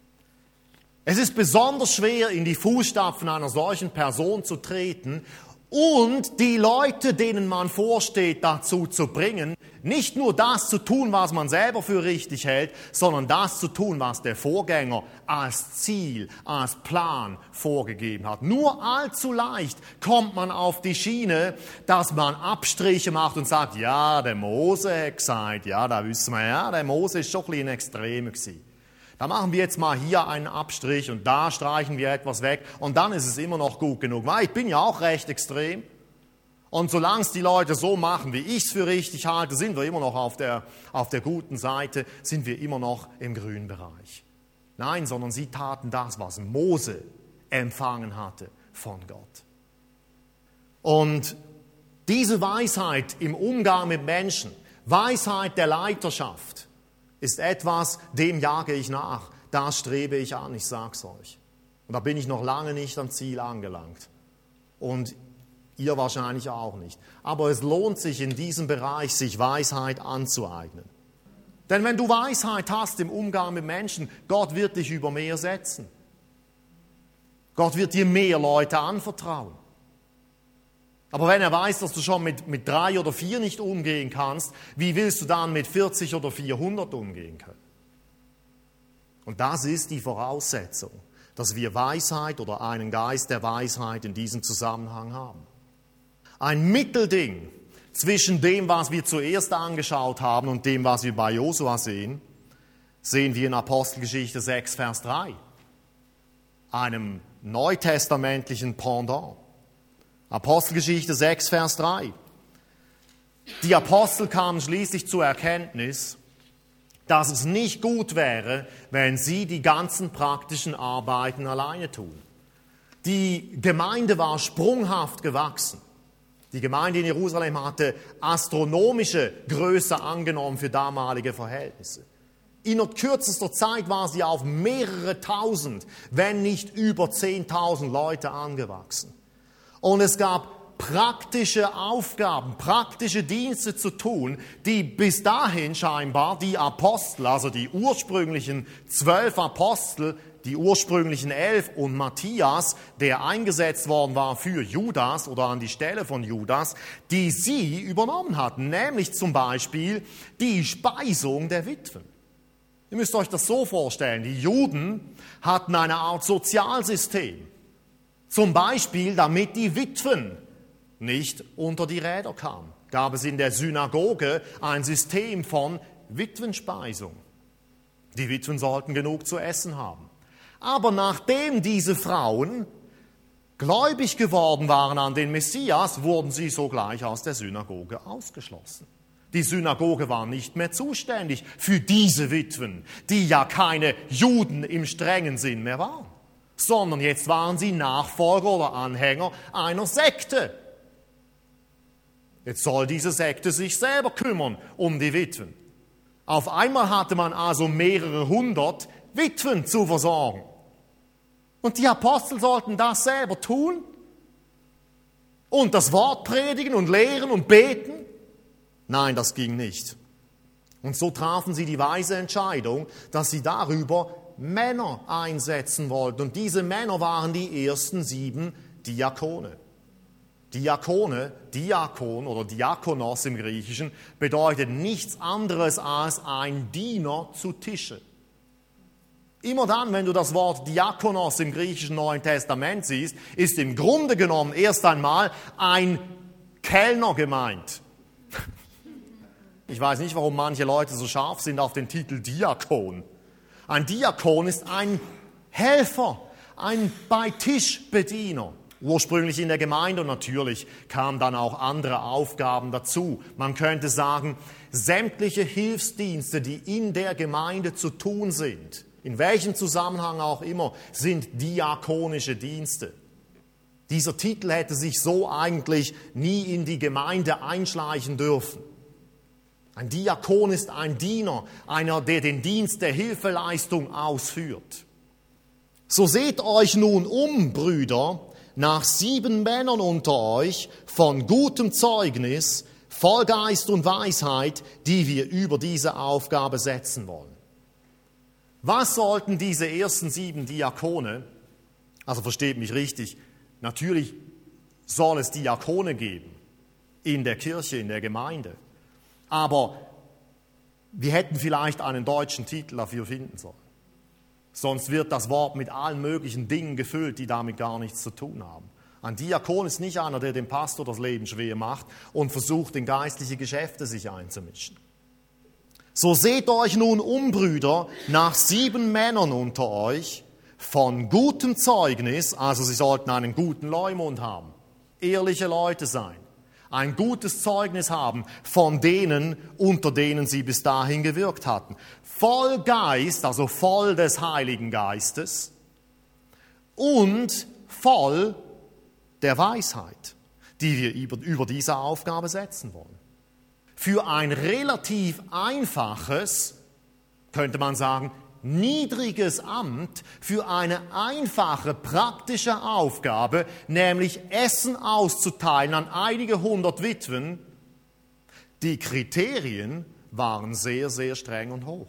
Es ist besonders schwer, in die Fußstapfen einer solchen Person zu treten und die Leute, denen man vorsteht, dazu zu bringen, nicht nur das zu tun, was man selber für richtig hält, sondern das zu tun, was der Vorgänger als Ziel, als Plan vorgegeben hat. Nur allzu leicht kommt man auf die Schiene, dass man Abstriche macht und sagt, ja, der Mose hat gesagt, ja, da wissen wir, ja, der Mose ist schon ein bisschen extrem gewesen. Da machen wir jetzt mal hier einen Abstrich und da streichen wir etwas weg und dann ist es immer noch gut genug. Weil ich bin ja auch recht extrem und solange es die Leute so machen, wie ich es für richtig halte, sind wir immer noch auf der, auf der guten Seite, sind wir immer noch im grünen Bereich. Nein, sondern sie taten das, was Mose empfangen hatte von Gott. Und diese Weisheit im Umgang mit Menschen, Weisheit der Leiterschaft, ist etwas, dem jage ich nach, da strebe ich an, ich sag's euch. Und da bin ich noch lange nicht am Ziel angelangt. Und ihr wahrscheinlich auch nicht. Aber es lohnt sich in diesem Bereich, sich Weisheit anzueignen. Denn wenn du Weisheit hast im Umgang mit Menschen, Gott wird dich über mehr setzen. Gott wird dir mehr Leute anvertrauen. Aber wenn er weiß, dass du schon mit, mit drei oder vier nicht umgehen kannst, wie willst du dann mit vierzig oder vierhundert umgehen können? Und das ist die Voraussetzung, dass wir Weisheit oder einen Geist der Weisheit in diesem Zusammenhang haben. Ein Mittelding zwischen dem, was wir zuerst angeschaut haben und dem, was wir bei Josua sehen, sehen wir in Apostelgeschichte sechs, Vers drei, einem neutestamentlichen Pendant. Apostelgeschichte sechs, Vers drei. Die Apostel kamen schließlich zur Erkenntnis, dass es nicht gut wäre, wenn sie die ganzen praktischen Arbeiten alleine tun. Die Gemeinde war sprunghaft gewachsen. Die Gemeinde in Jerusalem hatte astronomische Größe angenommen für damalige Verhältnisse. In kürzester Zeit war sie auf mehrere tausend, wenn nicht über zehntausend Leute angewachsen. Und es gab praktische Aufgaben, praktische Dienste zu tun, die bis dahin scheinbar die Apostel, also die ursprünglichen zwölf Apostel, die ursprünglichen elf und Matthias, der eingesetzt worden war für Judas oder an die Stelle von Judas, die sie übernommen hatten, nämlich zum Beispiel die Speisung der Witwen. Ihr müsst euch das so vorstellen, die Juden hatten eine Art Sozialsystem, zum Beispiel damit die Witwen nicht unter die Räder kamen. Gab es in der Synagoge ein System von Witwenspeisung. Die Witwen sollten genug zu essen haben. Aber nachdem diese Frauen gläubig geworden waren an den Messias, wurden sie sogleich aus der Synagoge ausgeschlossen. Die Synagoge war nicht mehr zuständig für diese Witwen, die ja keine Juden im strengen Sinn mehr waren, sondern jetzt waren sie Nachfolger oder Anhänger einer Sekte. Jetzt soll diese Sekte sich selber kümmern um die Witwen. Auf einmal hatte man also mehrere hundert Witwen zu versorgen. Und die Apostel sollten das selber tun und das Wort predigen und lehren und beten. Nein, das ging nicht. Und so trafen sie die weise Entscheidung, dass sie darüber Männer einsetzen wollten. Und diese Männer waren die ersten sieben Diakone. Diakone, Diakon oder Diakonos im Griechischen, bedeutet nichts anderes als ein Diener zu Tische. Immer dann, wenn du das Wort Diakonos im griechischen Neuen Testament siehst, ist im Grunde genommen erst einmal ein Kellner gemeint. Ich weiß nicht, warum manche Leute so scharf sind auf den Titel Diakon. Ein Diakon ist ein Helfer, ein Bei-Tisch-Bediener. Ursprünglich in der Gemeinde und natürlich kamen dann auch andere Aufgaben dazu. Man könnte sagen, sämtliche Hilfsdienste, die in der Gemeinde zu tun sind, in welchem Zusammenhang auch immer, sind diakonische Dienste. Dieser Titel hätte sich so eigentlich nie in die Gemeinde einschleichen dürfen. Ein Diakon ist ein Diener, einer, der den Dienst der Hilfeleistung ausführt. So seht euch nun um, Brüder, nach sieben Männern unter euch von gutem Zeugnis, voll Geist und Weisheit, die wir über diese Aufgabe setzen wollen. Was sollten diese ersten sieben Diakone, also versteht mich richtig, natürlich soll es Diakone geben in der Kirche, in der Gemeinde. Aber wir hätten vielleicht einen deutschen Titel dafür finden sollen. Sonst wird das Wort mit allen möglichen Dingen gefüllt, die damit gar nichts zu tun haben. Ein Diakon ist nicht einer, der dem Pastor das Leben schwer macht und versucht, in geistliche Geschäfte sich einzumischen. So seht euch nun um, Brüder, nach sieben Männern unter euch, von gutem Zeugnis, also sie sollten einen guten Leumund haben, ehrliche Leute sein, ein gutes Zeugnis haben von denen, unter denen sie bis dahin gewirkt hatten. Voll Geist, also voll des Heiligen Geistes und voll der Weisheit, die wir über, über diese Aufgabe setzen wollen. Für ein relativ einfaches, könnte man sagen, niedriges Amt, für eine einfache, praktische Aufgabe, nämlich Essen auszuteilen an einige hundert Witwen, die Kriterien waren sehr, sehr streng und hoch.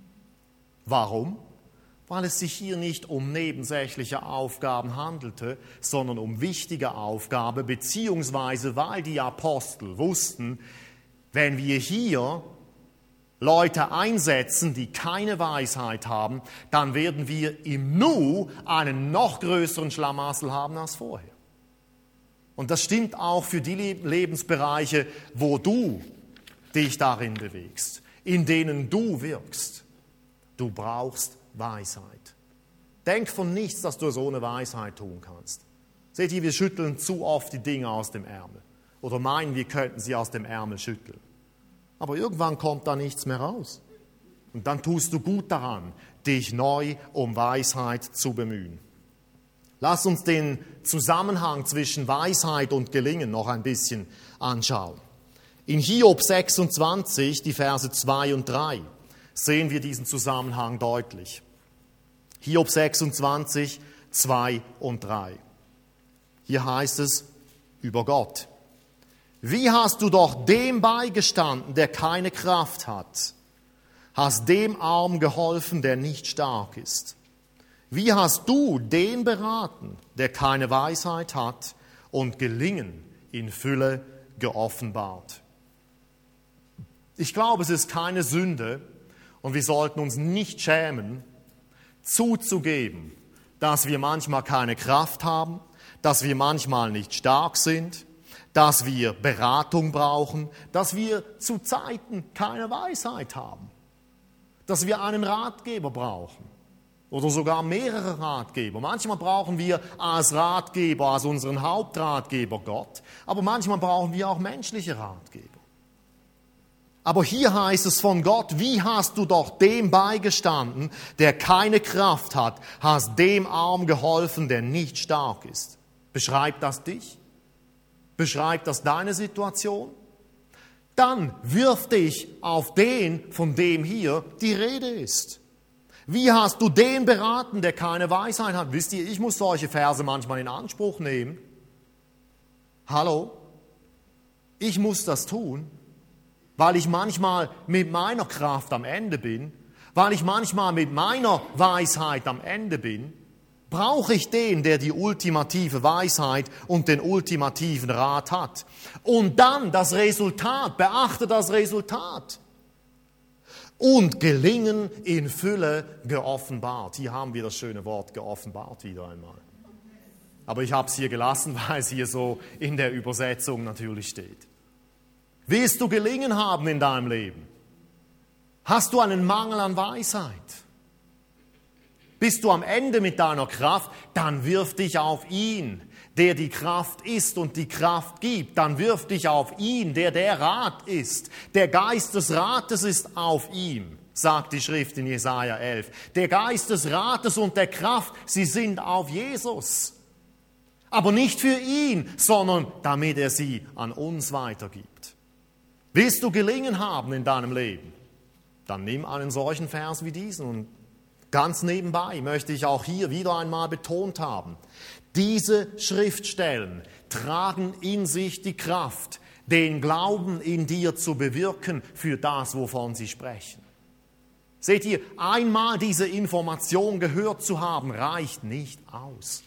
Warum? Weil es sich hier nicht um nebensächliche Aufgaben handelte, sondern um wichtige Aufgaben, beziehungsweise weil die Apostel wussten, wenn wir hier Leute einsetzen, die keine Weisheit haben, dann werden wir im Nu einen noch größeren Schlamassel haben als vorher. Und das stimmt auch für die Lebensbereiche, wo du dich darin bewegst, in denen du wirkst. Du brauchst Weisheit. Denk von nichts, dass du es ohne Weisheit tun kannst. Seht ihr, wir schütteln zu oft die Dinge aus dem Ärmel oder meinen, wir könnten sie aus dem Ärmel schütteln. Aber irgendwann kommt da nichts mehr raus. Und dann tust du gut daran, dich neu um Weisheit zu bemühen. Lass uns den Zusammenhang zwischen Weisheit und Gelingen noch ein bisschen anschauen. In Hiob sechsundzwanzig, die Verse zwei und drei, sehen wir diesen Zusammenhang deutlich. Hiob sechsundzwanzig, zwei und drei. Hier heißt es über Gott: Wie hast du doch dem beigestanden, der keine Kraft hat? Hast dem Arm geholfen, der nicht stark ist? Wie hast du den beraten, der keine Weisheit hat, und Gelingen in Fülle geoffenbart? Ich glaube, es ist keine Sünde und wir sollten uns nicht schämen, zuzugeben, dass wir manchmal keine Kraft haben, dass wir manchmal nicht stark sind, dass wir Beratung brauchen, dass wir zu Zeiten keine Weisheit haben, dass wir einen Ratgeber brauchen oder sogar mehrere Ratgeber. Manchmal brauchen wir als Ratgeber, als unseren Hauptratgeber Gott, aber manchmal brauchen wir auch menschliche Ratgeber. Aber hier heißt es von Gott: Wie hast du doch dem beigestanden, der keine Kraft hat, hast dem Arm geholfen, der nicht stark ist. Beschreibt das dich? Beschreibt das deine Situation? Dann wirf dich auf den, von dem hier die Rede ist. Wie hast du den beraten, der keine Weisheit hat? Wisst ihr, ich muss solche Verse manchmal in Anspruch nehmen. Hallo? Ich muss das tun, weil ich manchmal mit meiner Kraft am Ende bin, weil ich manchmal mit meiner Weisheit am Ende bin. Brauche ich den, der die ultimative Weisheit und den ultimativen Rat hat? Und dann das Resultat, beachte das Resultat. Und Gelingen in Fülle geoffenbart. Hier haben wir das schöne Wort geoffenbart wieder einmal. Aber ich habe es hier gelassen, weil es hier so in der Übersetzung natürlich steht. Willst du Gelingen haben in deinem Leben? Hast du einen Mangel an Weisheit? Bist du am Ende mit deiner Kraft, dann wirf dich auf ihn, der die Kraft ist und die Kraft gibt. Dann wirf dich auf ihn, der der Rat ist. Der Geist des Rates ist auf ihm, sagt die Schrift in Jesaja elf. Der Geist des Rates und der Kraft, sie sind auf Jesus. Aber nicht für ihn, sondern damit er sie an uns weitergibt. Willst du Gelingen haben in deinem Leben? Dann nimm einen solchen Vers wie diesen. Und ganz nebenbei möchte ich auch hier wieder einmal betont haben: Diese Schriftstellen tragen in sich die Kraft, den Glauben in dir zu bewirken für das, wovon sie sprechen. Seht ihr, einmal diese Information gehört zu haben, reicht nicht aus.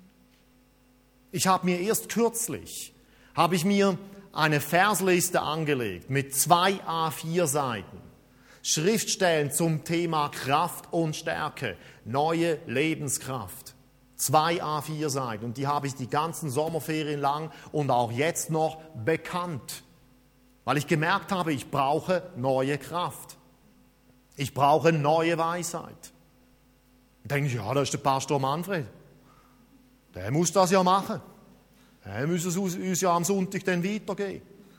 Ich habe mir erst kürzlich, habe ich mir eine Versliste angelegt mit zwei A vier Seiten. Schriftstellen zum Thema Kraft und Stärke, neue Lebenskraft. Zwei A vier Seiten. Und die habe ich die ganzen Sommerferien lang und auch jetzt noch bekannt. Weil ich gemerkt habe, ich brauche neue Kraft. Ich brauche neue Weisheit. Da denke ich, ja, da ist der Pastor Manfred. Der muss das ja machen. Der muss es uns ja am Sonntag dann weitergehen.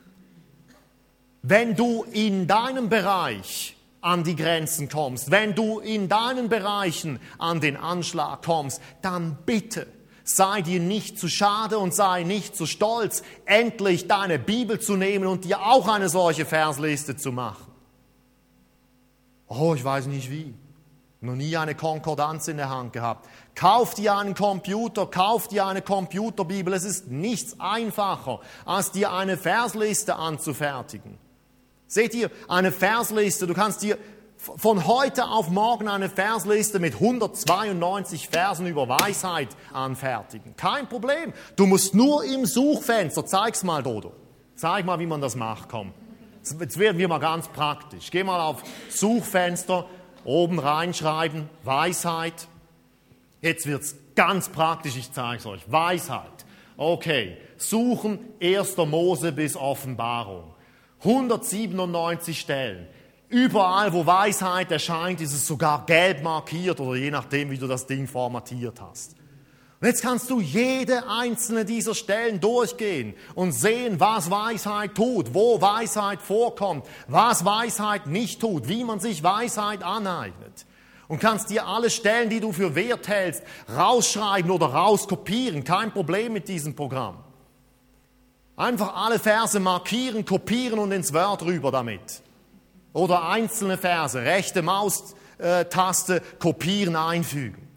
Wenn du in deinem Bereich an die Grenzen kommst, wenn du in deinen Bereichen an den Anschlag kommst, dann bitte sei dir nicht zu schade und sei nicht zu stolz, endlich deine Bibel zu nehmen und dir auch eine solche Versliste zu machen. Oh, ich weiß nicht wie. Noch nie eine Konkordanz in der Hand gehabt. Kauf dir einen Computer, kauf dir eine Computerbibel. Es ist nichts einfacher, als dir eine Versliste anzufertigen. Seht ihr, eine Versliste, du kannst dir von heute auf morgen eine Versliste mit hundertzweiundneunzig Versen über Weisheit anfertigen. Kein Problem. Du musst nur im Suchfenster, zeig's mal, Dodo. Zeig mal, wie man das macht, komm. Jetzt werden wir mal ganz praktisch. Geh mal auf Suchfenster, oben reinschreiben, Weisheit. Jetzt wird's ganz praktisch, ich zeige es euch. Weisheit. Okay, suchen erster Mose bis Offenbarung. hundertsiebenundneunzig Stellen. Überall, wo Weisheit erscheint, ist es sogar gelb markiert oder je nachdem, wie du das Ding formatiert hast. Und jetzt kannst du jede einzelne dieser Stellen durchgehen und sehen, was Weisheit tut, wo Weisheit vorkommt, was Weisheit nicht tut, wie man sich Weisheit aneignet. Und kannst dir alle Stellen, die du für wert hältst, rausschreiben oder rauskopieren. Kein Problem mit diesem Programm. Einfach alle Verse markieren, kopieren und ins Word rüber damit. Oder einzelne Verse, rechte Maustaste, kopieren, einfügen.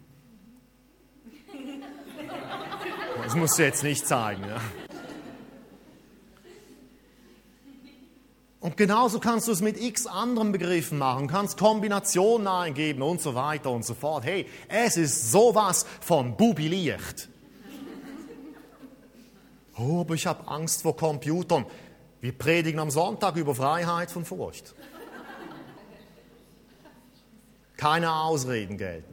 Das musst du jetzt nicht zeigen. Ja. Und genauso kannst du es mit x anderen Begriffen machen, kannst Kombinationen eingeben und so weiter und so fort. Hey, es ist sowas von bubiliert. Oh, aber ich habe Angst vor Computern. Wir predigen am Sonntag über Freiheit von Furcht. Keine Ausreden gelten.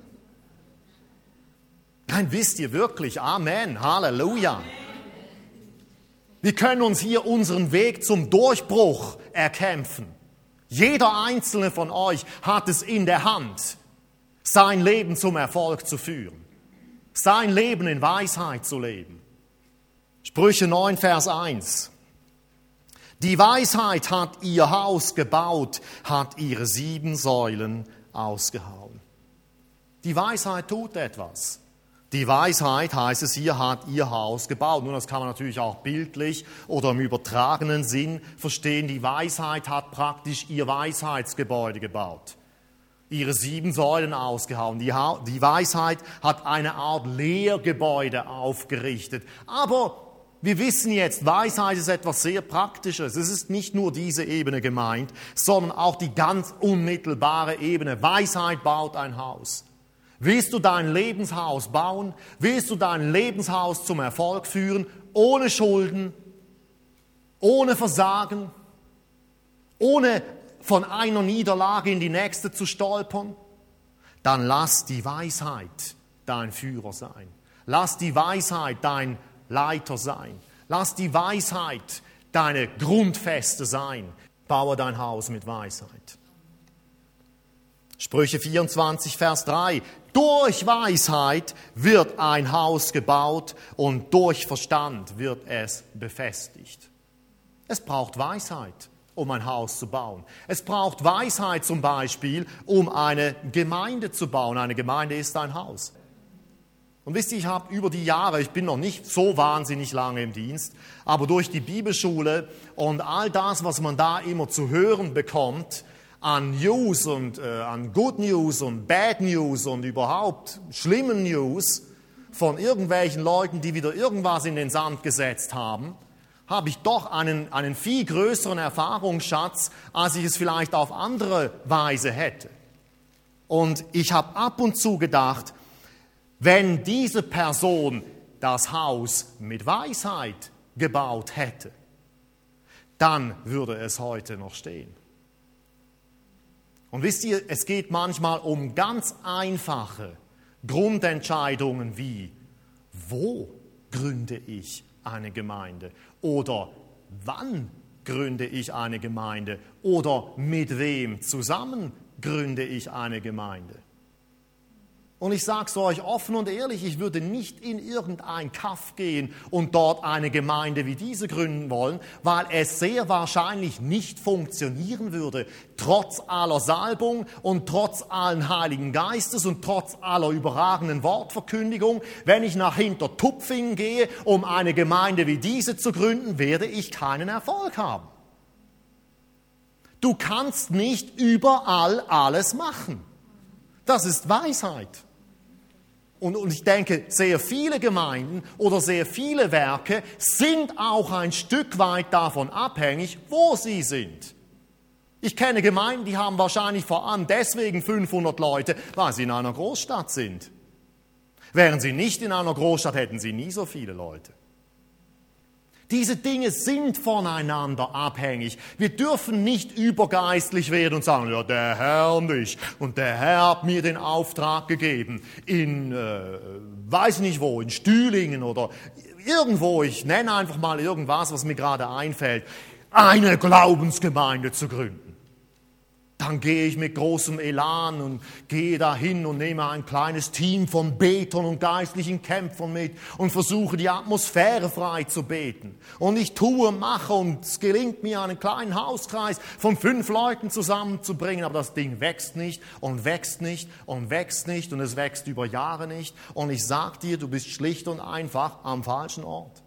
Nein, wisst ihr wirklich, Amen, Halleluja. Wir können uns hier unseren Weg zum Durchbruch erkämpfen. Jeder einzelne von euch hat es in der Hand, sein Leben zum Erfolg zu führen, sein Leben in Weisheit zu leben. Sprüche neun, Vers eins. Die Weisheit hat ihr Haus gebaut, hat ihre sieben Säulen ausgehauen. Die Weisheit tut etwas. Die Weisheit, heißt es hier, hat ihr Haus gebaut. Nun, das kann man natürlich auch bildlich oder im übertragenen Sinn verstehen. Die Weisheit hat praktisch ihr Weisheitsgebäude gebaut. Ihre sieben Säulen ausgehauen. Die, ha- die Weisheit hat eine Art Lehrgebäude aufgerichtet. Aber wir wissen jetzt, Weisheit ist etwas sehr Praktisches. Es ist nicht nur diese Ebene gemeint, sondern auch die ganz unmittelbare Ebene. Weisheit baut ein Haus. Willst du dein Lebenshaus bauen? Willst du dein Lebenshaus zum Erfolg führen? Ohne Schulden, ohne Versagen, ohne von einer Niederlage in die nächste zu stolpern? Dann lass die Weisheit dein Führer sein. Lass die Weisheit dein Leiter sein. Lass die Weisheit deine Grundfeste sein. Baue dein Haus mit Weisheit. Sprüche vierundzwanzig, Vers drei. Durch Weisheit wird ein Haus gebaut und durch Verstand wird es befestigt. Es braucht Weisheit, um ein Haus zu bauen. Es braucht Weisheit zum Beispiel, um eine Gemeinde zu bauen. Eine Gemeinde ist ein Haus. Und wisst ihr, ich habe über die Jahre, ich bin noch nicht so wahnsinnig lange im Dienst, aber durch die Bibelschule und all das, was man da immer zu hören bekommt, an News und äh, an Good News und Bad News und überhaupt schlimmen News von irgendwelchen Leuten, die wieder irgendwas in den Sand gesetzt haben, habe ich doch einen, einen viel größeren Erfahrungsschatz, als ich es vielleicht auf andere Weise hätte. Und ich habe ab und zu gedacht, wenn diese Person das Haus mit Weisheit gebaut hätte, dann würde es heute noch stehen. Und wisst ihr, es geht manchmal um ganz einfache Grundentscheidungen wie, wo gründe ich eine Gemeinde? Oder wann gründe ich eine Gemeinde? Oder mit wem zusammen gründe ich eine Gemeinde? Und ich sage es euch offen und ehrlich, ich würde nicht in irgendein Kaff gehen und dort eine Gemeinde wie diese gründen wollen, weil es sehr wahrscheinlich nicht funktionieren würde, trotz aller Salbung und trotz allen Heiligen Geistes und trotz aller überragenden Wortverkündigung. Wenn ich nach Hintertupfingen gehe, um eine Gemeinde wie diese zu gründen, werde ich keinen Erfolg haben. Du kannst nicht überall alles machen. Das ist Weisheit. Und, und ich denke, sehr viele Gemeinden oder sehr viele Werke sind auch ein Stück weit davon abhängig, wo sie sind. Ich kenne Gemeinden, die haben wahrscheinlich vor allem deswegen fünfhundert Leute, weil sie in einer Großstadt sind. Wären sie nicht in einer Großstadt, hätten sie nie so viele Leute. Diese Dinge sind voneinander abhängig. Wir dürfen nicht übergeistlich werden und sagen, ja, der Herr nicht. Und der Herr hat mir den Auftrag gegeben, in, äh, weiß nicht wo, in Stühlingen oder irgendwo, ich nenne einfach mal irgendwas, was mir gerade einfällt, eine Glaubensgemeinde zu gründen. Dann gehe ich mit großem Elan und gehe dahin und nehme ein kleines Team von Betern und geistlichen Kämpfern mit und versuche die Atmosphäre frei zu beten. Und ich tue, mache und es gelingt mir, einen kleinen Hauskreis von fünf Leuten zusammenzubringen, aber das Ding wächst nicht und wächst nicht und wächst nicht und es wächst über Jahre nicht. Und ich sag dir, du bist schlicht und einfach am falschen Ort.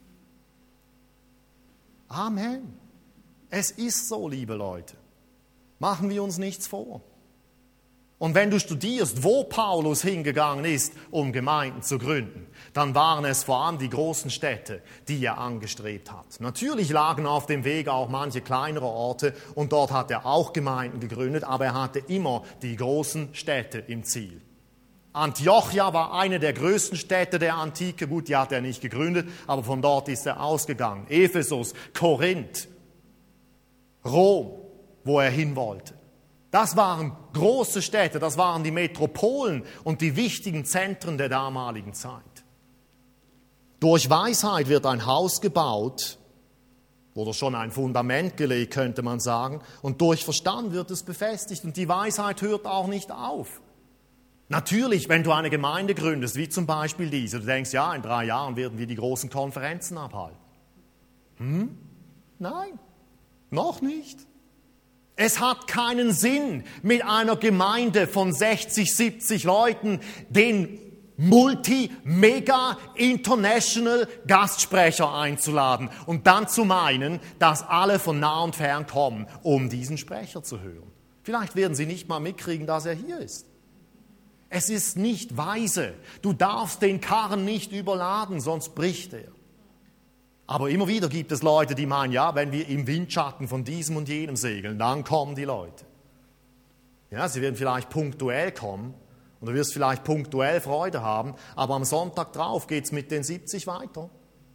Amen. Es ist so, liebe Leute. Machen wir uns nichts vor. Und wenn du studierst, wo Paulus hingegangen ist, um Gemeinden zu gründen, dann waren es vor allem die großen Städte, die er angestrebt hat. Natürlich lagen auf dem Weg auch manche kleinere Orte und dort hat er auch Gemeinden gegründet, aber er hatte immer die großen Städte im Ziel. Antiochia war eine der größten Städte der Antike. Gut, die hat er nicht gegründet, aber von dort ist er ausgegangen. Ephesus, Korinth, Rom, wo er hin wollte. Das waren große Städte, das waren die Metropolen und die wichtigen Zentren der damaligen Zeit. Durch Weisheit wird ein Haus gebaut oder schon ein Fundament gelegt, könnte man sagen, und durch Verstand wird es befestigt und die Weisheit hört auch nicht auf. Natürlich, wenn du eine Gemeinde gründest, wie zum Beispiel diese, du denkst, ja, in drei Jahren werden wir die großen Konferenzen abhalten. Hm? Nein, noch nicht. Es hat keinen Sinn, mit einer Gemeinde von sechzig, siebzig Leuten den multi-mega-international Gastsprecher einzuladen und dann zu meinen, dass alle von nah und fern kommen, um diesen Sprecher zu hören. Vielleicht werden sie nicht mal mitkriegen, dass er hier ist. Es ist nicht weise. Du darfst den Karren nicht überladen, sonst bricht er. Aber immer wieder gibt es Leute, die meinen, ja, wenn wir im Windschatten von diesem und jenem segeln, dann kommen die Leute. Ja, sie werden vielleicht punktuell kommen und du wirst vielleicht punktuell Freude haben, aber am Sonntag drauf geht es mit den siebzig weiter.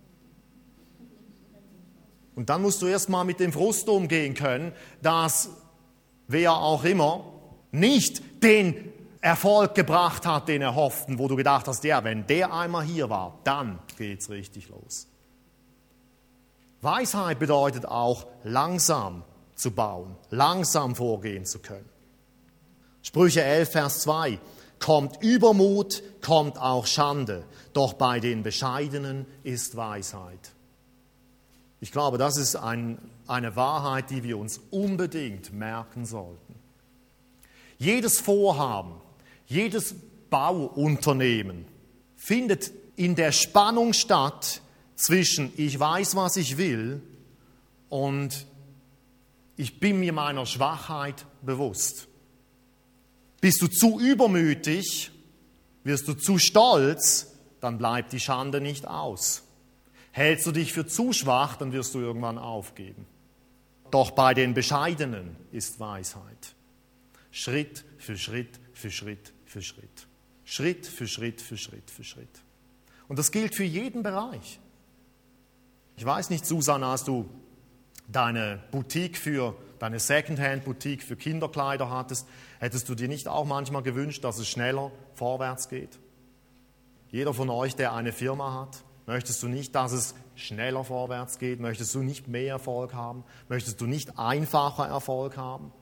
Und dann musst du erst mal mit dem Frust umgehen können, dass wer auch immer nicht den Erfolg gebracht hat, den er hofften, wo du gedacht hast, ja, wenn der einmal hier war, dann geht's richtig los. Weisheit bedeutet auch, langsam zu bauen, langsam vorgehen zu können. Sprüche elf, Vers zwei. Kommt Übermut, kommt auch Schande, doch bei den Bescheidenen ist Weisheit. Ich glaube, das ist ein, eine Wahrheit, die wir uns unbedingt merken sollten. Jedes Vorhaben, jedes Bauunternehmen findet in der Spannung statt, zwischen ich weiß, was ich will und ich bin mir meiner Schwachheit bewusst. Bist du zu übermütig, wirst du zu stolz, dann bleibt die Schande nicht aus. Hältst du dich für zu schwach, dann wirst du irgendwann aufgeben. Doch bei den Bescheidenen ist Weisheit. Schritt für Schritt für Schritt für Schritt. Schritt für Schritt für Schritt für Schritt. Und das gilt für jeden Bereich. Ich weiß nicht, Susanne, als du deine Boutique für, deine Secondhand-Boutique für Kinderkleider hattest, hättest du dir nicht auch manchmal gewünscht, dass es schneller vorwärts geht? Jeder von euch, der eine Firma hat, möchtest du nicht, dass es schneller vorwärts geht? Möchtest du nicht mehr Erfolg haben? Möchtest du nicht einfacher Erfolg haben?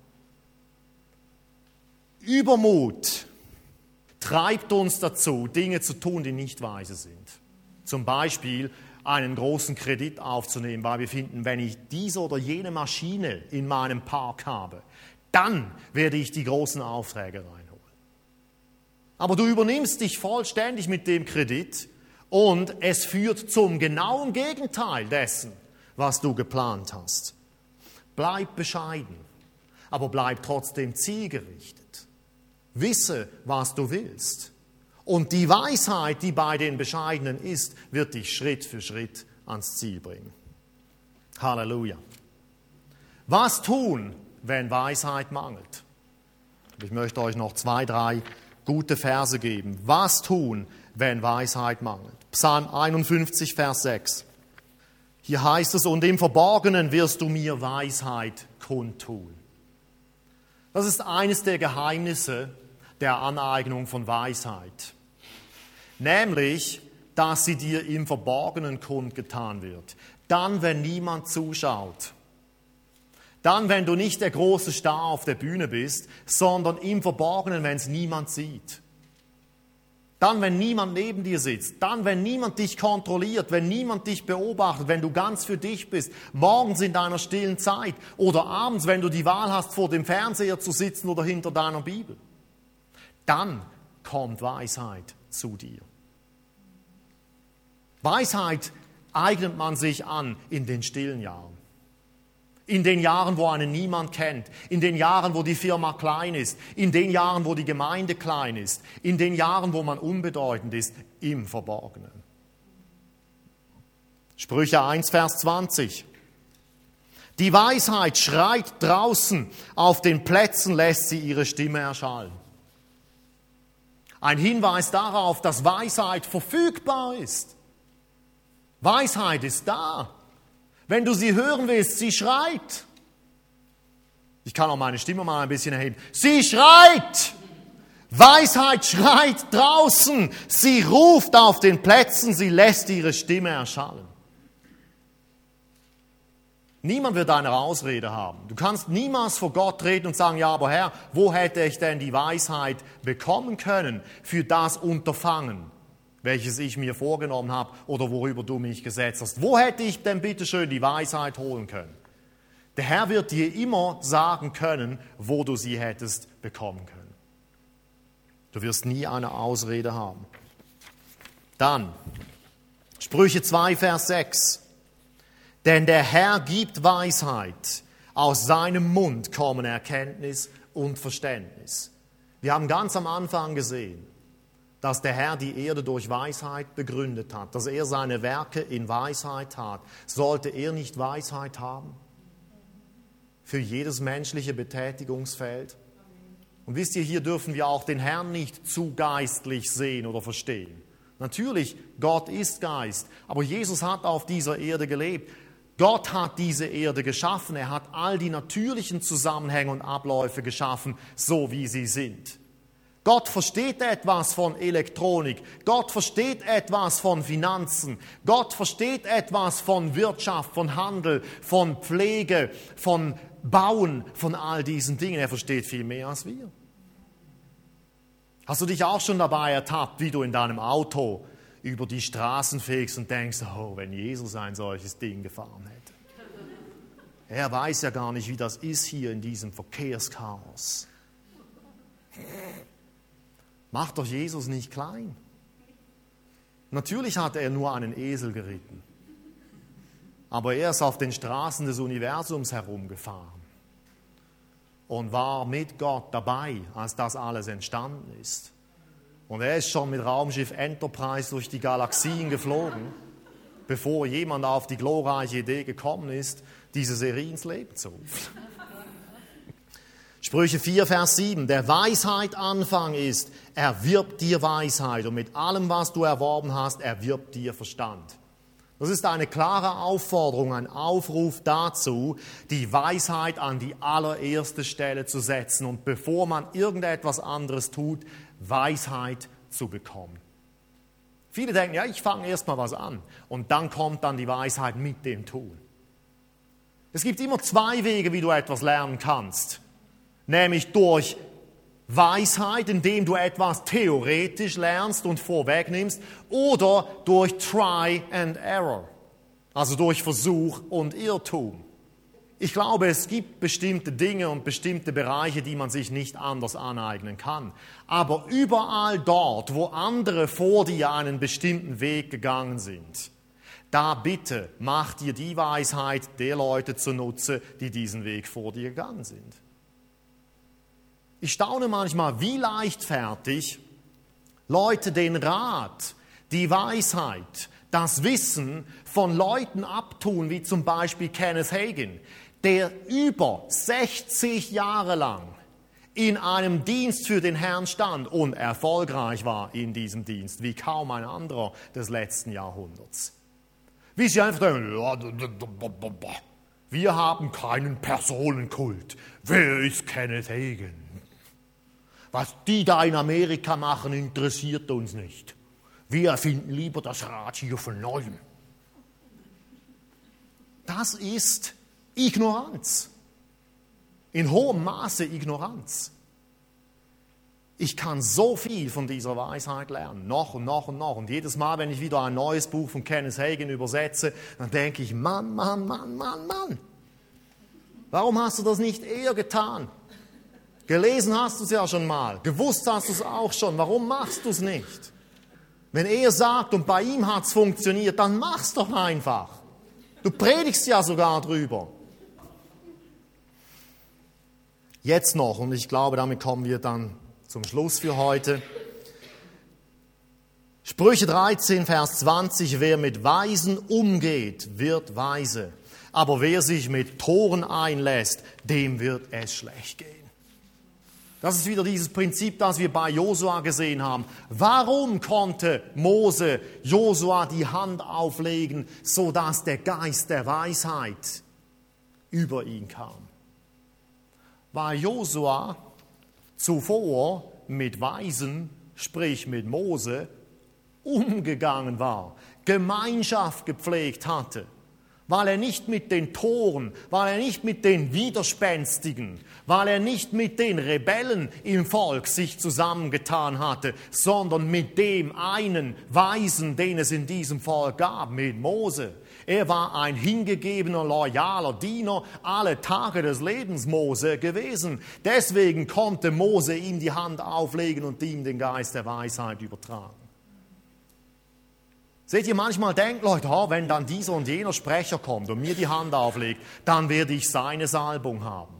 Übermut treibt uns dazu, Dinge zu tun, die nicht weise sind. Zum Beispiel einen großen Kredit aufzunehmen, weil wir finden, wenn ich diese oder jene Maschine in meinem Park habe, dann werde ich die großen Aufträge reinholen. Aber du übernimmst dich vollständig mit dem Kredit und es führt zum genauen Gegenteil dessen, was du geplant hast. Bleib bescheiden, aber bleib trotzdem zielgerichtet. Wisse, was du willst. Und die Weisheit, die bei den Bescheidenen ist, wird dich Schritt für Schritt ans Ziel bringen. Halleluja. Was tun, wenn Weisheit mangelt? Ich möchte euch noch zwei, drei gute Verse geben. Was tun, wenn Weisheit mangelt? Psalm einundfünfzig, Vers sechs. Hier heißt es, und im Verborgenen wirst du mir Weisheit kundtun. Das ist eines der Geheimnisse der Aneignung von Weisheit. Nämlich, dass sie dir im Verborgenen kundgetan wird. Dann, wenn niemand zuschaut. Dann, wenn du nicht der große Star auf der Bühne bist, sondern im Verborgenen, wenn es niemand sieht. Dann, wenn niemand neben dir sitzt. Dann, wenn niemand dich kontrolliert, wenn niemand dich beobachtet, wenn du ganz für dich bist. Morgens in deiner stillen Zeit oder abends, wenn du die Wahl hast, vor dem Fernseher zu sitzen oder hinter deiner Bibel. Dann kommt Weisheit zu dir. Weisheit eignet man sich an in den stillen Jahren. In den Jahren, wo einen niemand kennt, in den Jahren, wo die Firma klein ist, in den Jahren, wo die Gemeinde klein ist, in den Jahren, wo man unbedeutend ist, im Verborgenen. Sprüche eins, Vers zwanzig. Die Weisheit schreit draußen, auf den Plätzen lässt sie ihre Stimme erschallen. Ein Hinweis darauf, dass Weisheit verfügbar ist. Weisheit ist da. Wenn du sie hören willst, sie schreit. Ich kann auch meine Stimme mal ein bisschen erheben. Sie schreit! Weisheit schreit draußen. Sie ruft auf den Plätzen, sie lässt ihre Stimme erschallen. Niemand wird eine Ausrede haben. Du kannst niemals vor Gott treten und sagen, ja, aber Herr, wo hätte ich denn die Weisheit bekommen können für das Unterfangen, welches ich mir vorgenommen habe oder worüber du mich gesetzt hast? Wo hätte ich denn bitte schön die Weisheit holen können? Der Herr wird dir immer sagen können, wo du sie hättest bekommen können. Du wirst nie eine Ausrede haben. Dann, Sprüche zwei, Vers sechs. Denn der Herr gibt Weisheit, aus seinem Mund kommen Erkenntnis und Verständnis. Wir haben ganz am Anfang gesehen, dass der Herr die Erde durch Weisheit begründet hat, dass er seine Werke in Weisheit tat. Sollte er nicht Weisheit haben? Für jedes menschliche Betätigungsfeld? Und wisst ihr, hier dürfen wir auch den Herrn nicht zu geistlich sehen oder verstehen. Natürlich, Gott ist Geist, aber Jesus hat auf dieser Erde gelebt. Gott hat diese Erde geschaffen, er hat all die natürlichen Zusammenhänge und Abläufe geschaffen, so wie sie sind. Gott versteht etwas von Elektronik, Gott versteht etwas von Finanzen, Gott versteht etwas von Wirtschaft, von Handel, von Pflege, von Bauen, von all diesen Dingen. Er versteht viel mehr als wir. Hast du dich auch schon dabei ertappt, wie du in deinem Auto über die Straßen fegst und denkst, oh, wenn Jesus ein solches Ding gefahren hätte. Er weiß ja gar nicht, wie das ist hier in diesem Verkehrschaos. Macht doch Jesus nicht klein. Natürlich hat er nur einen Esel geritten. Aber er ist auf den Straßen des Universums herumgefahren und war mit Gott dabei, als das alles entstanden ist. Und er ist schon mit Raumschiff Enterprise durch die Galaxien geflogen, bevor jemand auf die glorreiche Idee gekommen ist, diese Serie ins Leben zu rufen. Sprüche vier, Vers sieben. Der Weisheit Anfang ist, erwirb dir Weisheit. Und mit allem, was du erworben hast, erwirb dir Verstand. Das ist eine klare Aufforderung, ein Aufruf dazu, die Weisheit an die allererste Stelle zu setzen und bevor man irgendetwas anderes tut, Weisheit zu bekommen. Viele denken, ja, ich fange erst mal was an und dann kommt dann die Weisheit mit dem Tun. Es gibt immer zwei Wege, wie du etwas lernen kannst. Nämlich durch Weisheit, indem du etwas theoretisch lernst und vorwegnimmst, oder durch Try and Error, also durch Versuch und Irrtum. Ich glaube, es gibt bestimmte Dinge und bestimmte Bereiche, die man sich nicht anders aneignen kann. Aber überall dort, wo andere vor dir einen bestimmten Weg gegangen sind, da bitte mach dir die Weisheit der Leute zunutze, die diesen Weg vor dir gegangen sind. Ich staune manchmal, wie leichtfertig Leute den Rat, die Weisheit, das Wissen von Leuten abtun, wie zum Beispiel Kenneth Hagin, der über sechzig Jahre lang in einem Dienst für den Herrn stand und erfolgreich war in diesem Dienst, wie kaum ein anderer des letzten Jahrhunderts. Wie sie einfach denken, wir haben keinen Personenkult. Wer ist Kenneth Hagin? Was die da in Amerika machen, interessiert uns nicht. Wir erfinden lieber das Rad hier von neuem. Das ist Ignoranz. In hohem Maße Ignoranz. Ich kann so viel von dieser Weisheit lernen, noch und noch und noch. Und jedes Mal, wenn ich wieder ein neues Buch von Kenneth Hagin übersetze, dann denke ich, Mann, Mann, Mann, Mann, Mann. Warum hast du das nicht eher getan? Gelesen hast du es ja schon mal, gewusst hast du es auch schon. Warum machst du es nicht? Wenn er sagt und bei ihm hat es funktioniert, dann mach's doch einfach. Du predigst ja sogar drüber. Jetzt noch, und ich glaube, damit kommen wir dann zum Schluss für heute. Sprüche dreizehn, Vers zwanzig, wer mit Weisen umgeht, wird weise. Aber wer sich mit Toren einlässt, dem wird es schlecht gehen. Das ist wieder dieses Prinzip, das wir bei Josua gesehen haben. Warum konnte Mose Josua die Hand auflegen, sodass der Geist der Weisheit über ihn kam? Weil Josua zuvor mit Weisen, sprich mit Mose, umgegangen war, Gemeinschaft gepflegt hatte. Weil er nicht mit den Toren, weil er nicht mit den Widerspenstigen, weil er nicht mit den Rebellen im Volk sich zusammengetan hatte, sondern mit dem einen Weisen, den es in diesem Volk gab, mit Mose. Er war ein hingegebener, loyaler Diener alle Tage des Lebens Mose gewesen. Deswegen konnte Mose ihm die Hand auflegen und ihm den Geist der Weisheit übertragen. Seht ihr, manchmal denkt Leute, oh, wenn dann dieser und jener Sprecher kommt und mir die Hand auflegt, dann werde ich seine Salbung haben.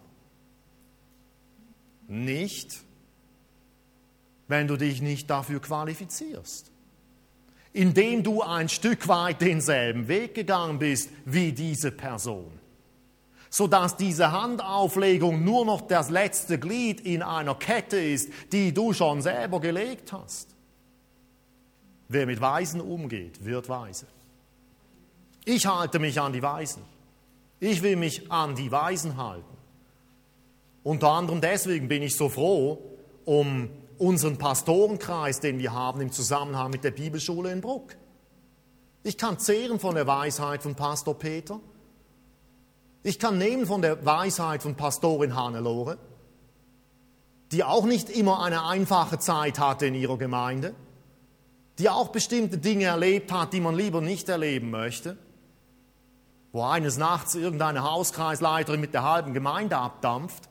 Nicht, wenn du dich nicht dafür qualifizierst. Indem du ein Stück weit denselben Weg gegangen bist wie diese Person. Sodass diese Handauflegung nur noch das letzte Glied in einer Kette ist, die du schon selber gelegt hast. Wer mit Weisen umgeht, wird weise. Ich halte mich an die Weisen. Ich will mich an die Weisen halten. Unter anderem deswegen bin ich so froh um unseren Pastorenkreis, den wir haben im Zusammenhang mit der Bibelschule in Bruck. Ich kann zehren von der Weisheit von Pastor Peter. Ich kann nehmen von der Weisheit von Pastorin Hannelore, die auch nicht immer eine einfache Zeit hatte in ihrer Gemeinde, die auch bestimmte Dinge erlebt hat, die man lieber nicht erleben möchte, wo eines Nachts irgendeine Hauskreisleiterin mit der halben Gemeinde abdampft.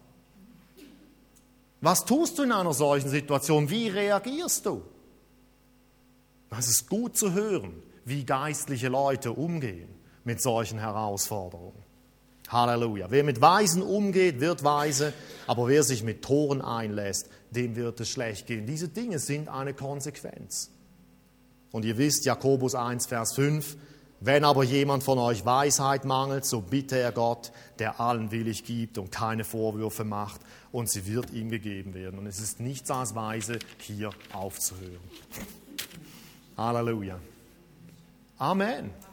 Was tust du in einer solchen Situation? Wie reagierst du? Es ist gut zu hören, wie geistliche Leute umgehen mit solchen Herausforderungen. Halleluja. Wer mit Weisen umgeht, wird weise, aber wer sich mit Toren einlässt, dem wird es schlecht gehen. Diese Dinge sind eine Konsequenz. Und ihr wisst, Jakobus eins, Vers fünf, wenn aber jemand von euch Weisheit mangelt, so bitte er Gott, der allen willig gibt und keine Vorwürfe macht, und sie wird ihm gegeben werden. Und es ist nichts als weise, hier aufzuhören. Halleluja. Amen.